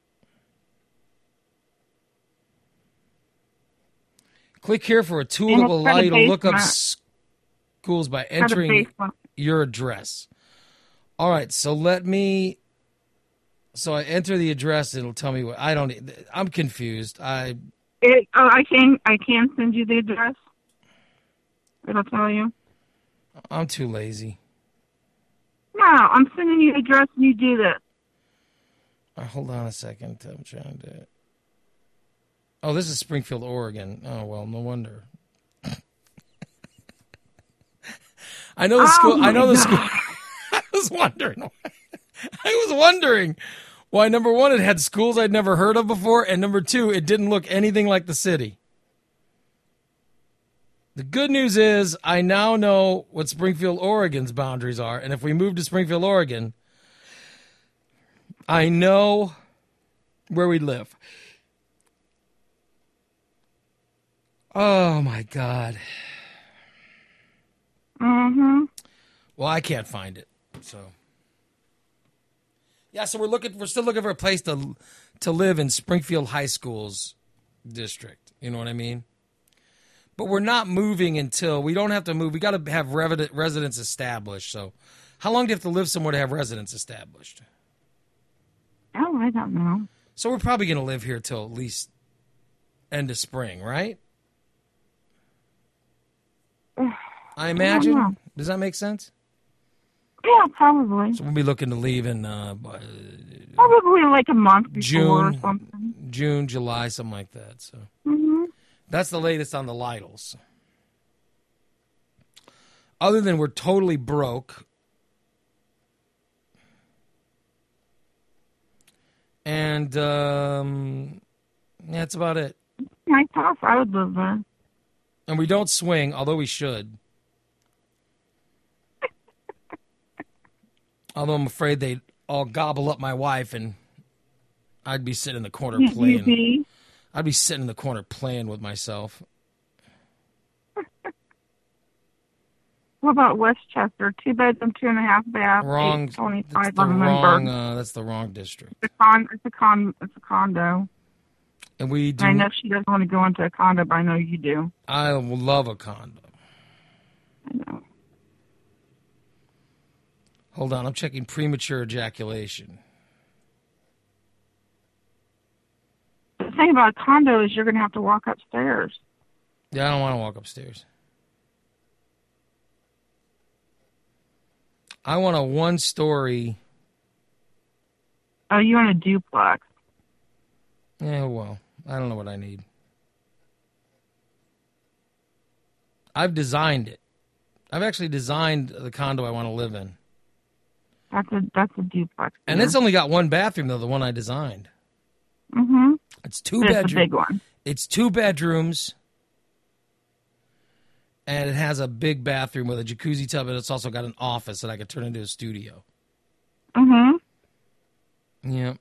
Click here for a tool And that it's will got allow a you to look up basement. schools by Got a entering basement. your address. All right, so let me. So I enter the address. It'll tell me what I don't. I'm confused. I It, oh, I can I can send you the address. It'll tell you. I'm too lazy. No, I'm sending you the address and you do this. Uh, hold on a second. I'm trying to. Oh, this is Springfield, Oregon. Oh well, no wonder. I know the Oh, school. I my know the God. school. I was wondering. I was wondering why. Number one, it had schools I'd never heard of before, and number two, it didn't look anything like the city. The good news is I now know what Springfield, Oregon's boundaries are, and if we move to Springfield, Oregon, I know where we live. Oh my God. Mm-hmm. Well, I can't find it. So yeah, so we're looking we're still looking for a place to to live in Springfield High School's district. You know what I mean? But we're not moving until we don't have to move. We got to have resident, residents established. So how long do you have to live somewhere to have residents established? Oh, I don't know. So we're probably going to live here till at least end of spring, right? I imagine. know. Does that make sense? Yeah, probably. So we'll be looking to leave in uh, Probably like a month before June, or something. June, July, something like that. So Mm-hmm. that's the latest on the Lidls. Other than we're totally broke, and um, yeah, that's about it. Nice house. I would live there. And we don't swing, although we should. Although I'm afraid they'd all gobble up my wife, and I'd be sitting in the corner You- you playing. be- I'd be sitting in the corner playing with myself. What about Westchester? Two bedroom, two and a half bath. Wrong. eight twenty-five That's the on wrong. Lindbergh. Uh, that's the wrong district. It's a con. It's a con. It's a condo. And we do. I know she doesn't want to go into a condo, but I know you do. I love a condo. I know. Hold on, I'm checking premature ejaculation. The thing about a condo is you're going to have to walk upstairs. Yeah, I don't want to walk upstairs. I want a one-story. Oh, you want a duplex? Yeah, well, I don't know what I need. I've designed it. I've actually designed the condo I want to live in. That's a that's a duplex. And it's only got one bathroom, though, the one I designed. mm-hmm. It's two It's a bedrooms. big one. It's two bedrooms. And it has a big bathroom with a jacuzzi tub, and it's also got an office that I could turn into a studio. Mm-hmm. Yeah.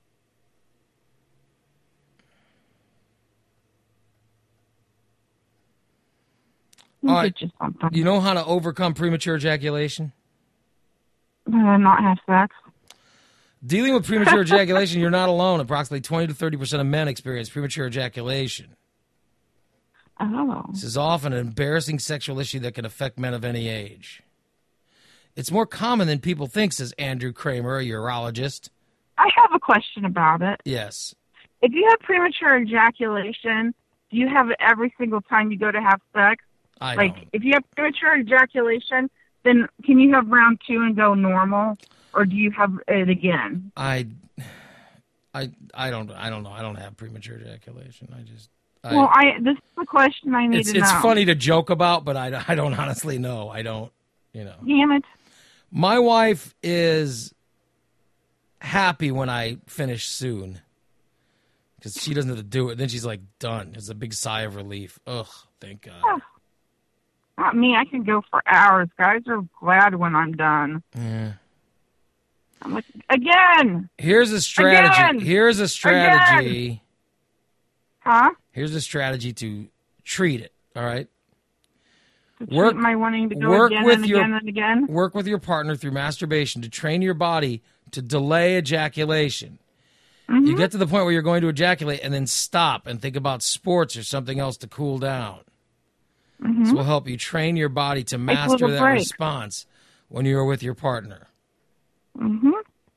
We'll All right. get you something. You know how to overcome premature ejaculation? Uh, not have sex. Dealing with premature ejaculation, you're not alone. Approximately twenty to thirty percent of men experience premature ejaculation. Oh. This is often an embarrassing sexual issue that can affect men of any age. It's more common than people think, says Andrew Kramer, a urologist. I have a question about it. Yes. If you have premature ejaculation, do you have it every single time you go to have sex? I Like, don't. if you have premature ejaculation, then can you have round two and go normal, or do you have it again? I, I, I don't. I don't know. I don't have premature ejaculation. I just. I, well, I this is the question I need it's to it's know. funny to joke about, but I, I don't honestly know. I don't, you know. Damn it. My wife is happy when I finish soon because she doesn't have to do it. Then she's like, done. It's a big sigh of relief. Ugh, thank God. Oh, not me. I can go for hours. Guys are glad when I'm done. Yeah. I'm like, again. Here's a strategy. Again! Here's a strategy. Again! Huh? Here's a strategy to treat it. All right. To Work- treat my wanting to go work again with and your- again and again. Work with your partner through masturbation to train your body to delay ejaculation. Mm-hmm. You get to the point where you're going to ejaculate and then stop and think about sports or something else to cool down. Mm-hmm. This will help you train your body to Take a master little that break. response when you're with your partner. Mm-hmm.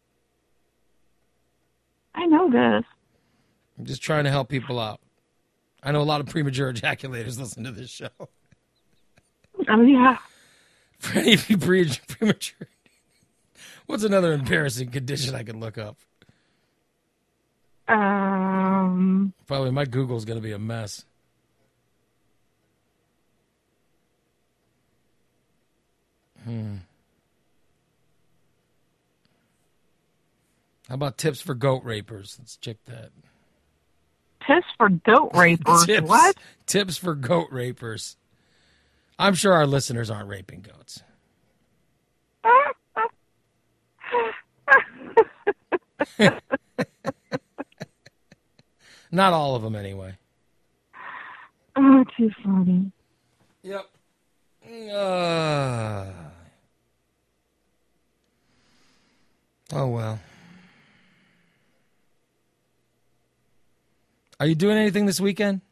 I know this. I'm just trying to help people out. I know a lot of premature ejaculators listen to this show. Oh, yeah. For any of you pre- premature, what's another embarrassing condition I could look up? Um, Probably my Google's going to be a mess. Hmm. How about tips for goat rapers? Let's check that. tips for goat rapers. tips, What? Tips for goat rapers. I'm sure our listeners aren't raping goats. Not all of them, anyway. Oh, too funny. Yep. Uh, oh, well. Are you doing anything this weekend?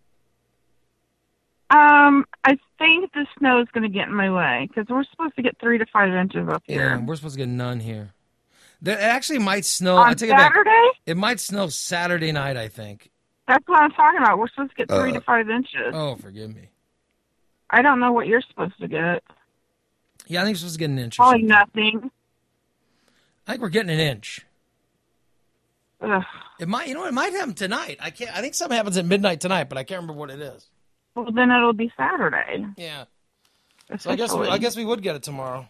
Um, I think the snow is going to get in my way because we're supposed to get three to five inches up here. Yeah, we're supposed to get none here. There it actually might snow. On I take it back. Saturday? It might snow Saturday night, I think. That's what I'm talking about. We're supposed to get three Uh, to five inches. Oh, forgive me. I don't know what you're supposed to get. Yeah, I think we're supposed to get an inch. Or Probably something. nothing. I think we're getting an inch. Ugh. It might, you know, it might happen tonight. I can't. I think something happens at midnight tonight, but I can't remember what it is. Well, then it'll be Saturday. Yeah. So I guess we, I guess we would get it tomorrow.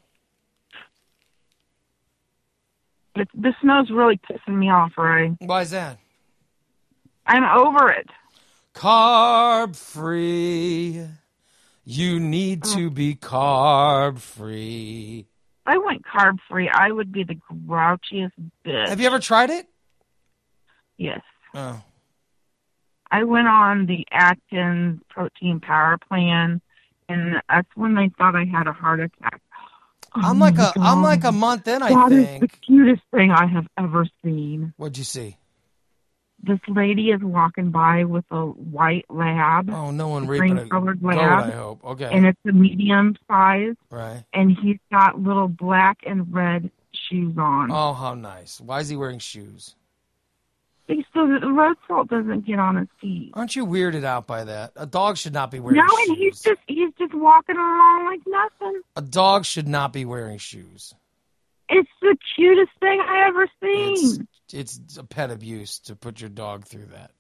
It's, the snow's really pissing me off, Ray. Why is that? I'm over it. Carb free. You need to be carb free. If I went carb free, I would be the grouchiest bitch. Have you ever tried it? Yes. Oh. I went on the Atkins protein power plan, and that's when they thought I had a heart attack. Oh I'm like my a I'm God. like a month in, I That is think. the cutest thing I have ever seen. What'd you see? This lady is walking by with a white lab, Oh, no one a raping a green-colored goat, lab, I hope. Okay. and it's a medium size, Right. and he's got little black and red shoes on. Oh, how nice. Why is he wearing shoes? So that the road salt doesn't get on his feet. Aren't you weirded out by that? A dog should not be wearing No, shoes. and he's just he's just walking along like nothing. A dog should not be wearing shoes. It's the cutest thing I ever It's, seen. it's a pet abuse to put your dog through that.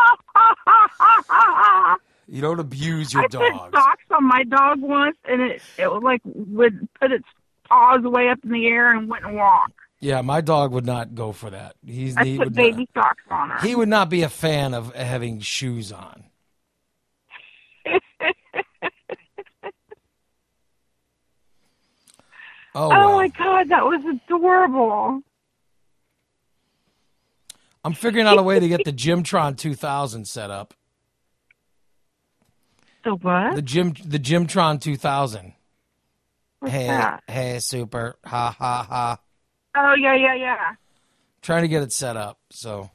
You don't abuse your I put dogs. socks on my dog once, and it it would like would put its paws way up in the air and wouldn't walk. Yeah, my dog would not go for that. He's I he put would baby not, socks on her. he would not be a fan of having shoes on. Oh, Oh well. my God, that was adorable. I'm figuring out a way to get the Gymtron two thousand set up. The what? The Gym the Gymtron two thousand. What's hey, that? hey, super. Ha ha ha. Oh yeah, yeah, yeah. Trying to get it set up, so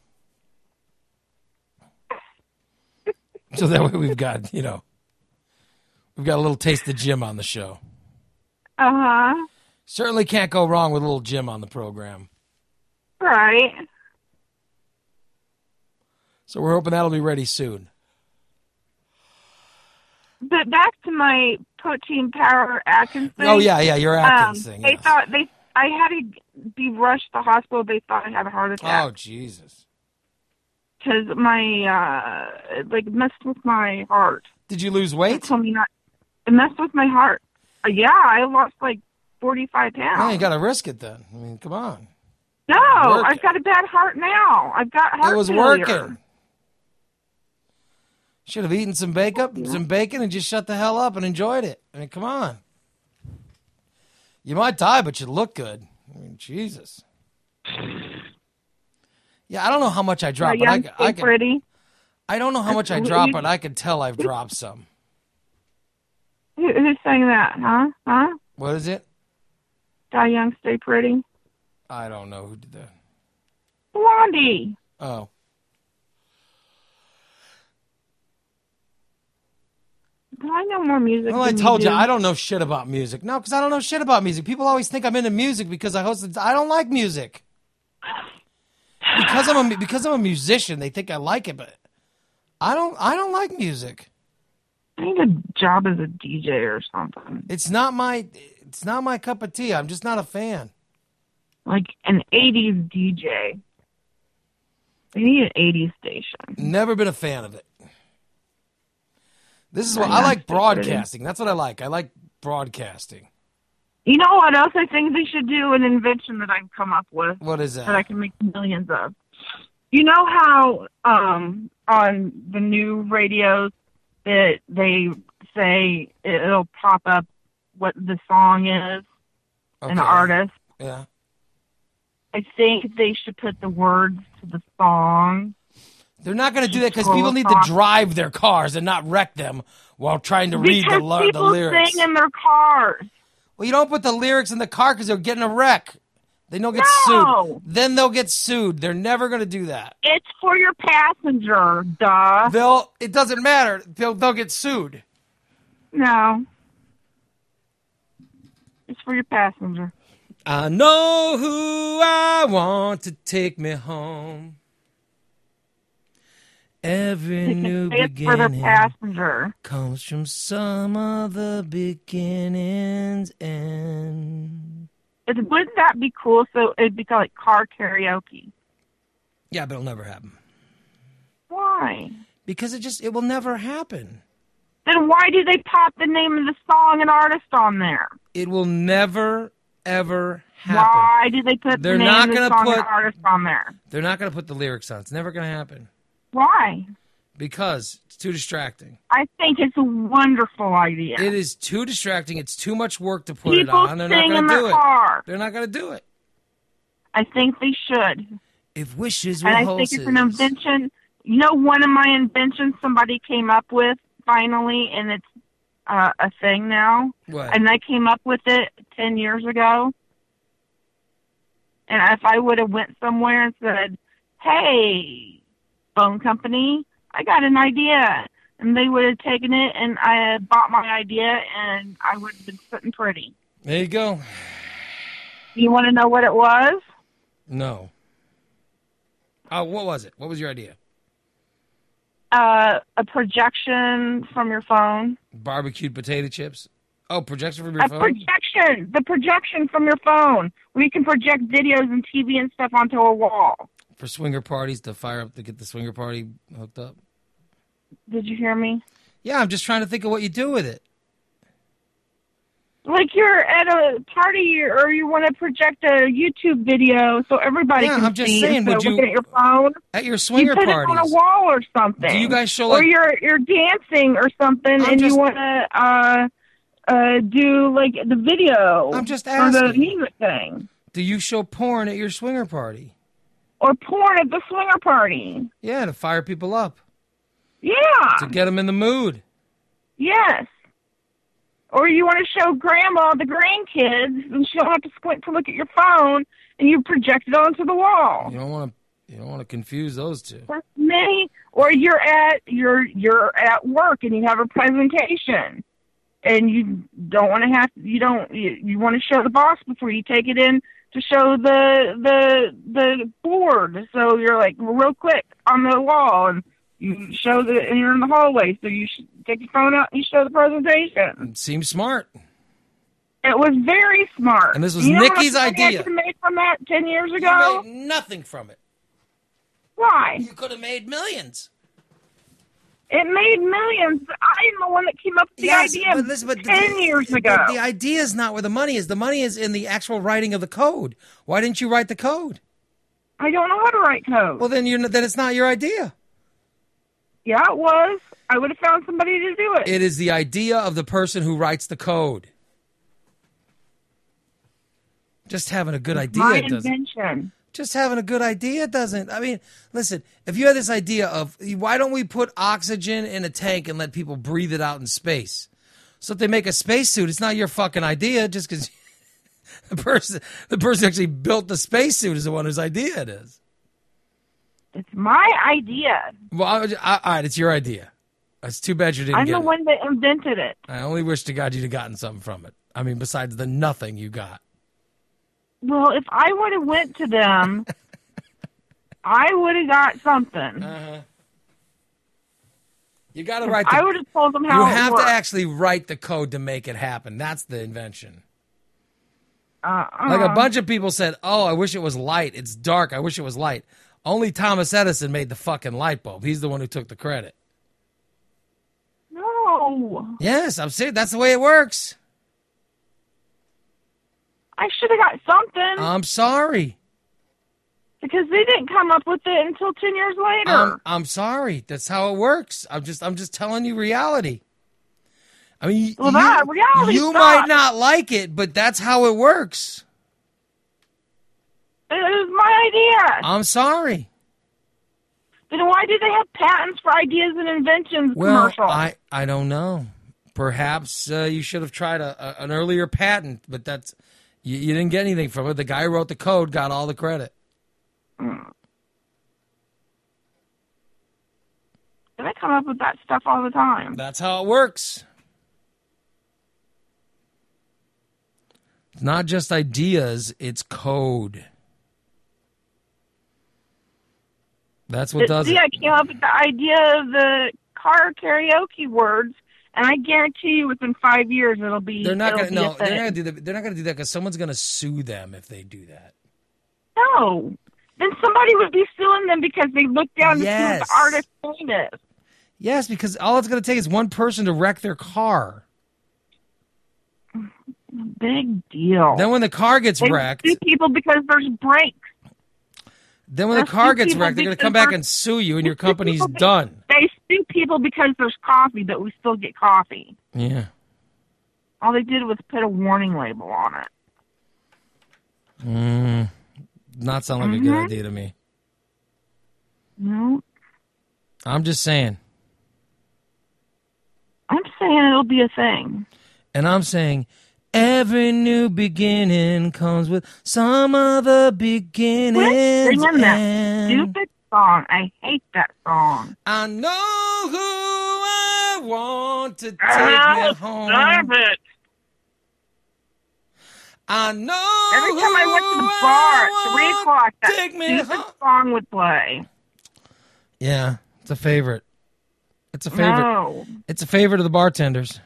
so that way we've got, you know, we've got a little taste of Jim on the show. Uh huh. Certainly can't go wrong with a little Jim on the program. Right. So we're hoping that'll be ready soon. But back to my protein power Atkins thing. Oh yeah, yeah, your Atkins um, thing. They yes. thought they I had to be rushed to the hospital. They thought I had a heart attack. Oh Jesus. because my uh, it, like messed with my heart. Did you lose It weight? told me not. It messed with my heart. Uh, yeah, I lost like forty-five pounds. No, you got to risk it then. I mean, come on. No, Work I've it. got a bad heart now. I've got heart It was failure. working. Should have eaten some bacon, some bacon, and just shut the hell up and enjoyed it. I mean, come on. You might die, but you look good. I mean, Jesus. Yeah, I don't know how much I dropped, Uh, but I, young, can- stay I can. pretty. I don't know how much I Who- dropped, who- but I can tell I've dropped some. Who, who's saying that? Huh? Huh? What is it? Die young, stay pretty. I don't know who did that. Blondie. Oh. Do I know more music? Well, I than told you, do? I don't know shit about music. No, because I don't know shit about music. People always think I'm into music because I hosted. I don't like music. Because I'm a because I'm a musician, they think I like it, but I don't. I don't like music. I need a job as a D J or something. It's not my. It's not my cup of tea. I'm just not a fan. Like an eighties D J. I need an eighties station. Never been a fan of it. This is what Yeah, I like that's broadcasting. That's what I like. I like broadcasting. You know what else I think they should do? An invention that I've come up with What is that I that? can make millions of. You know how um, on the new radios that they say it'll pop up what the song is, an Okay. artist? Yeah. I think they should put the words to the song. They're not going to do that because Scroll people need across. to drive their cars and not wreck them while trying to read Because the, lo- the people lyrics. sing in their cars. Well, you don't put the lyrics in the car because they'll get in a wreck. Then they'll get No. sued. Then they'll get sued. They're never going to do that. It's for your passenger, duh. They'll. It doesn't matter. They'll. They'll get sued. No. It's for your passenger. I know who I want to take me home. Every They new can say it's for their beginning passenger. comes from some of the beginning's end. It, wouldn't that be cool? So it'd be called like car karaoke. Yeah, but it'll never happen. Why? Because it just, it will never happen. Then why do they pop the name of the song and artist on there? It will never, ever happen. Why do they put They're the name not of the gonna song put- and artist on there? They're not going to put the lyrics on. It's never going to happen. Why? Because it's too distracting. I think it's a wonderful idea. It is too distracting. It's too much work to put People it on. They're not sing going in to their do it. car. They're not going to do it. I think they should. If wishes were And I horses. think it's an invention. You know, one of my inventions somebody came up with finally, and it's uh, a thing now. What? And I came up with it ten years ago. And if I would have went somewhere and said, "Hey, phone company, I got an idea," and they would have taken it, and I had bought my idea, and I would have been sitting pretty. There you go. You want to know what it was? No. Oh, what was it? What was your idea? Uh, a projection from your phone. Barbecued potato chips? Oh, projection from your A phone? projection, the projection from your phone, where you can project videos and T V and stuff onto a wall. For swinger parties to fire up to get the swinger party hooked up? Did you hear me? Yeah, I'm just trying to think of what you do with it. Like you're at a party or you want to project a YouTube video so everybody Yeah, can I'm just see. saying, So would you- looking at your phone, At your you swinger put parties. it on a wall or something. Do you guys show, or like- you're you're dancing or something, I'm and just- you want to uh, uh, do like the video. I'm just or the asking. music thing, Do you show porn at your swinger party? or porn at the swinger party. Yeah, to fire people up. Yeah. To get them in the mood. Yes. Or you want to show grandma the grandkids, and she don't have to squint to look at your phone, and you project it onto the wall. You don't want to you don't want to confuse those two. There's many. Or you're at you're you're at work and you have a presentation, and you don't want to have you don't you, you want to show the boss before you take it in to show the the the board. So you're like real quick on the wall, and you show the and you're in the hallway. So you sh- take your phone out and you show the presentation. It seems smart. It was very smart. And this was you know Nikki's how much money idea. I could have made from that ten years You ago. made nothing from it. Why? You could have made millions. It made millions. I'm the one that came up with the Yes, idea but listen, but ten the, years ago. But the idea is not where the money is. The money is in the actual writing of the code. Why didn't you write the code? I don't know how to write code. Well, then you then it's not your idea. Yeah, it was. I would have found somebody to do it. It is the idea of the person who writes the code. Just having a good idea My doesn't. invention. Just having a good idea doesn't. I mean, listen, if you had this idea of why don't we put oxygen in a tank and let people breathe it out in space? So if they make a spacesuit, it's not your fucking idea just because the person the person who actually built the spacesuit is the one whose idea it is. It's my idea. Well, I, I, all right, it's your idea. It's too bad you didn't I'm get the it. one that invented it. I only wish to God you'd have gotten something from it. I mean, besides the nothing you got. Well, if I would have went to them, I would have got something. Uh-huh. You got to write the I would have told them how You it have worked. to actually write the code to make it happen. That's the invention. Uh, uh, Like a bunch of people said, oh, I wish it was light. It's dark. I wish it was light. Only Thomas Edison made the fucking light bulb. He's the one who took the credit. No. Yes, I'm saying that's the way it works. I should have got something I'm sorry. because they didn't come up with it until ten years later. I'm, I'm sorry. That's how it works. I'm just I'm just telling you reality. I mean, Well, you, that reality you sucks. might not like it, but that's how it works. It was my idea. I'm sorry. Then why do they have patents for ideas and inventions Well, commercials? I, I don't know. Perhaps uh, you should have tried a, a, an earlier patent, but that's you, you didn't get anything from it. The guy who wrote the code got all the credit. Mm. They come up with that stuff all the time. That's how it works. It's not just ideas, it's code. That's what But does see, it. I came up with the idea of the car karaoke words, and I guarantee you, within five years, it'll be. They're not it'll going to be a no. They're thing. not going to do that. They're not going to do that because someone's going to sue them if they do that. No. Then somebody would be suing them because they looked down to see what Yes. the artist's name is. Yes, because all it's going to take is one person to wreck their car. Big deal. Then when the car gets they wrecked, sue people because there's brakes. then when the They car sue gets people wrecked, they're going to because come back they're- and sue you, and your they sue company's people be- done. They sue people because there's coffee, but we still get coffee. Yeah. All they did was put a warning label on it. Mm, not sound like a good Mhm. idea to me. No, I'm just saying. I'm saying it'll be a thing. And I'm saying every new beginning comes with some other beginnings. Quit singing that and stupid song. I hate that song. I know who I want to take Ah, me home. stop it. I know Every time I went to the who bar at I three want o'clock, to that take me stupid home. song would play. Yeah, it's a favorite. It's a favorite. No. It's a favorite of the bartenders.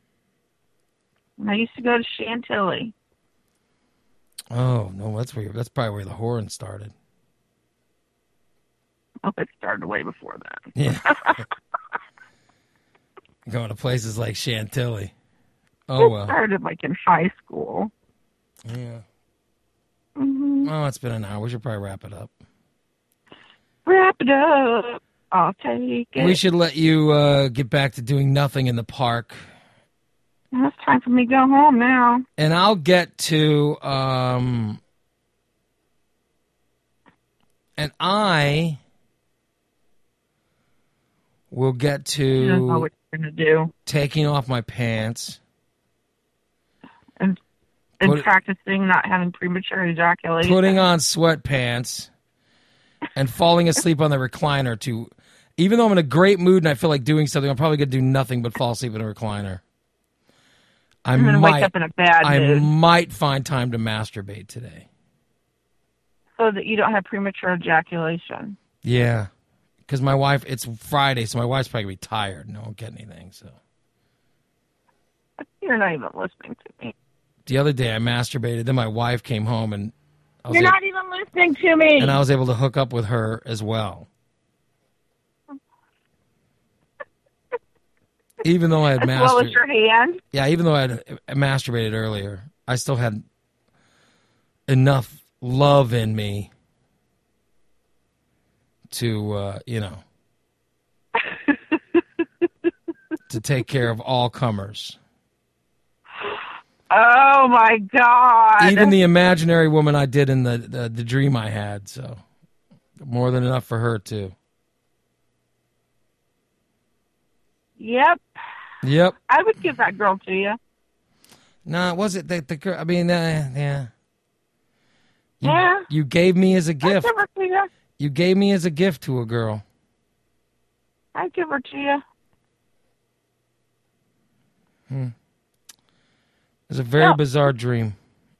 I used to go to Chantilly. Oh no, that's where that's probably where the horn started. Oh, it started way before that. Yeah. Going to places like Chantilly. Oh It well. started like in high school. Yeah. hmm Oh, it's been an hour. We should probably wrap it up. Wrap it up. I'll take it. We should let you uh, get back to doing nothing in the park. Well, it's time for me to go home now. And I'll get to um and I will get I don't know to what you're going to do. taking off my pants. And, and Put it- practicing not having premature ejaculation. Putting on sweatpants and falling asleep on the recliner to even though I'm in a great mood and I feel like doing something, I'm probably gonna do nothing but fall asleep in a recliner. I I'm going to might wake up in a bad I mood might find time to masturbate today. so that you don't have premature ejaculation. Yeah. Because my wife it's Friday, so my wife's probably gonna be tired and I won't get anything, so You're not even listening to me. the other day I masturbated, then my wife came home and I was You're like, not even listening to me. And I was able to hook up with her as well. Even though I had as masturbated. well as your hand. Yeah, even though I had masturbated earlier, I still had enough love in me to, uh, you know, to take care of all comers. Oh, my God. Even the imaginary woman I did in the, the, the dream I had, so more than enough for her, too. Yep. Yep. I would give that girl to you. No, nah, was it the, the girl? I mean, uh, yeah. You, Yeah. You gave me as a gift. I'd give her to you. You gave me as a gift to a girl. I'd give her to you. Hmm. It was a very Yeah. bizarre dream.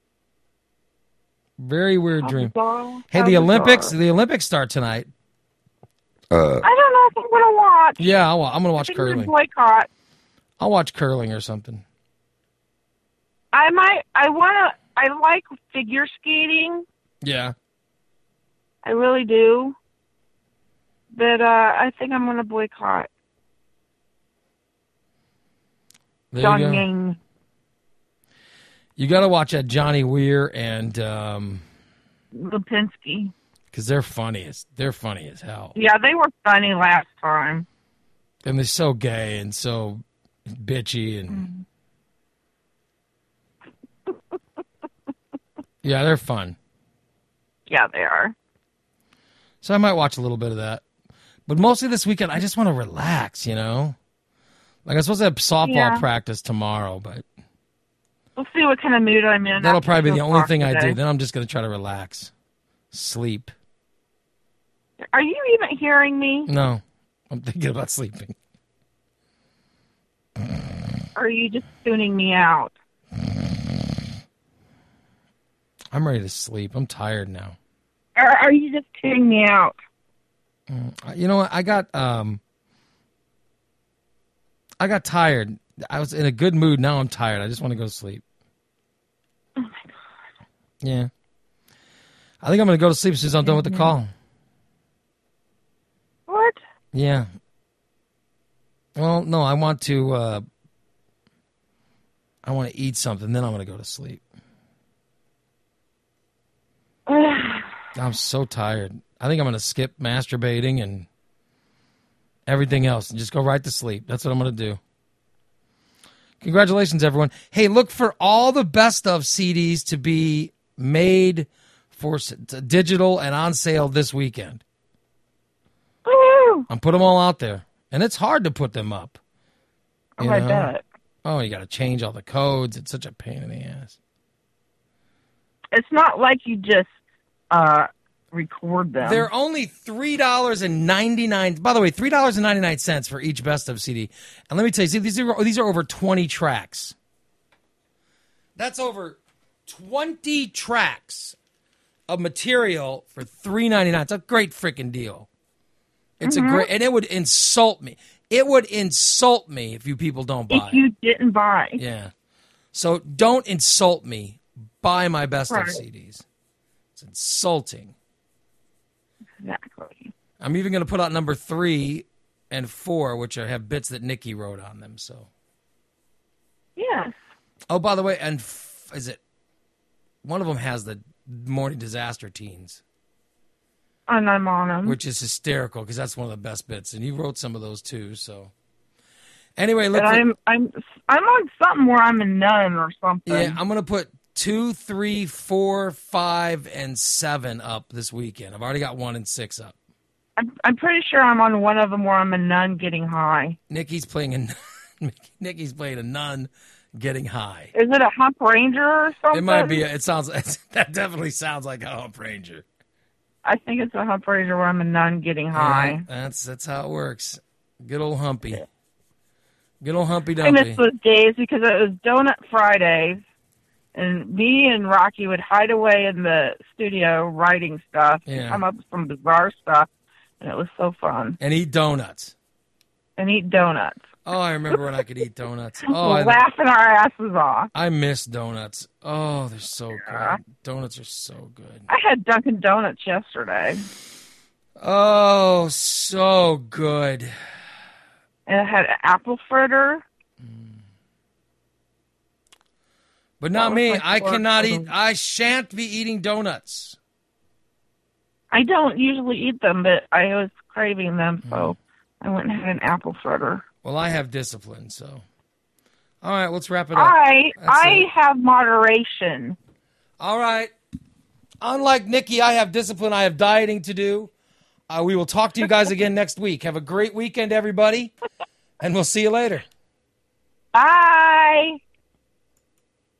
Very weird How dream. bizarre. Hey, How the Olympics. bizarre. The Olympics start tonight. I don't know if I'm going to watch. Yeah, I'll, I'm going to I watch think I'm curling. boycott. I'll watch curling or something. I might. I want to. I like figure skating. Yeah. I really do. But uh, I think I'm going to boycott. There you go. Dong. You got to watch that Johnny Weir and um, Lipinski. because they're funny as they're funny as hell, Yeah, they were funny last time. and they're so gay and so bitchy and yeah, they're fun. Yeah, they are. So I might watch a little bit of that, but mostly this weekend I just want to relax. You know, like I'm supposed to have softball Yeah. practice tomorrow, but We'll see what kind of mood I'm in. that'll after probably be two the only o'clock thing I today. do. Then I'm just going to try to relax, sleep. Are you even hearing me? No, I'm thinking about sleeping. Or are you just tuning me out? I'm ready to sleep. I'm tired now. Or are you just tuning me out? You know what? I got um, I got tired. I was in a good mood. Now I'm tired. I just want to go to sleep. Oh, my God. Yeah. I think I'm going to go to sleep as soon as I'm done with the call. What? Yeah. Well, no, I want to. Uh, I want to eat something. Then I'm going to go to sleep. I'm so tired. I think I'm going to skip masturbating and everything else and just go right to sleep. That's what I'm going to do. Congratulations, everyone. Hey, look for all the best of C Ds to be made for s- digital and on sale this weekend. Woo! I'm putting them all out there. And it's hard to put them up. Oh, you I know? bet. Oh, you got to change all the codes. It's such a pain in the ass. It's not like you just uh, record them. They're only three dollars and ninety-nine cents. By the way, three dollars and ninety-nine cents for each best of C D. And let me tell you, see, these are, these are over twenty tracks. That's over twenty tracks of material for three dollars and ninety-nine cents. It's a great freaking deal. It's Mm-hmm. a great, and it would insult me. It would insult me if you people don't buy if you it. didn't buy. Yeah. So don't insult me. Buy my best Right. of C Ds. It's insulting. Exactly. I'm even going to put out number three and four, which are, have bits that Nikki wrote on them. So, Yes. oh, by the way, and f- is it one of them has the Morning Disaster Teens, And I'm on them. which is hysterical because that's one of the best bits, and you wrote some of those too. So, anyway, look. But For, I'm I'm I'm on something where I'm a nun or something. yeah, I'm going to put two, three, four, five, and seven up this weekend. I've already got one and six up. I'm I'm pretty sure I'm on one of them where I'm a nun getting high. Nikki's playing a Nikki's playing a nun getting high. Is it a Hump Ranger or something? It might be. It sounds. That definitely sounds like a Hump Ranger. I think it's a Hump Ranger where I'm a nun getting high. Yeah, that's that's how it works. Good old Humpy. Good old Humpy I miss Dumpy. those days because it was Donut Fridays, and me and Rocky would hide away in the studio writing stuff Yeah. and come up with some bizarre stuff, and it was so fun. And eat donuts. And eat donuts. Oh, I remember when I could eat donuts. Oh, I, laughing our asses off. I miss donuts. Oh, they're so Yeah. good. Donuts are so good. I had Dunkin' Donuts yesterday, Oh, so good. and it had apple fritter. But That not was me. my I pork cannot for eat. the- I shan't be eating donuts. I don't usually eat them, but I was craving them, Hmm. so I went and had an apple fritter. Well, I have discipline, so. All right, let's wrap it up. I That's I it. have moderation. All right. Unlike Nikki, I have discipline. I have dieting to do. Uh, we will talk to you guys again next week. Have a great weekend, everybody, and we'll see you later. Bye.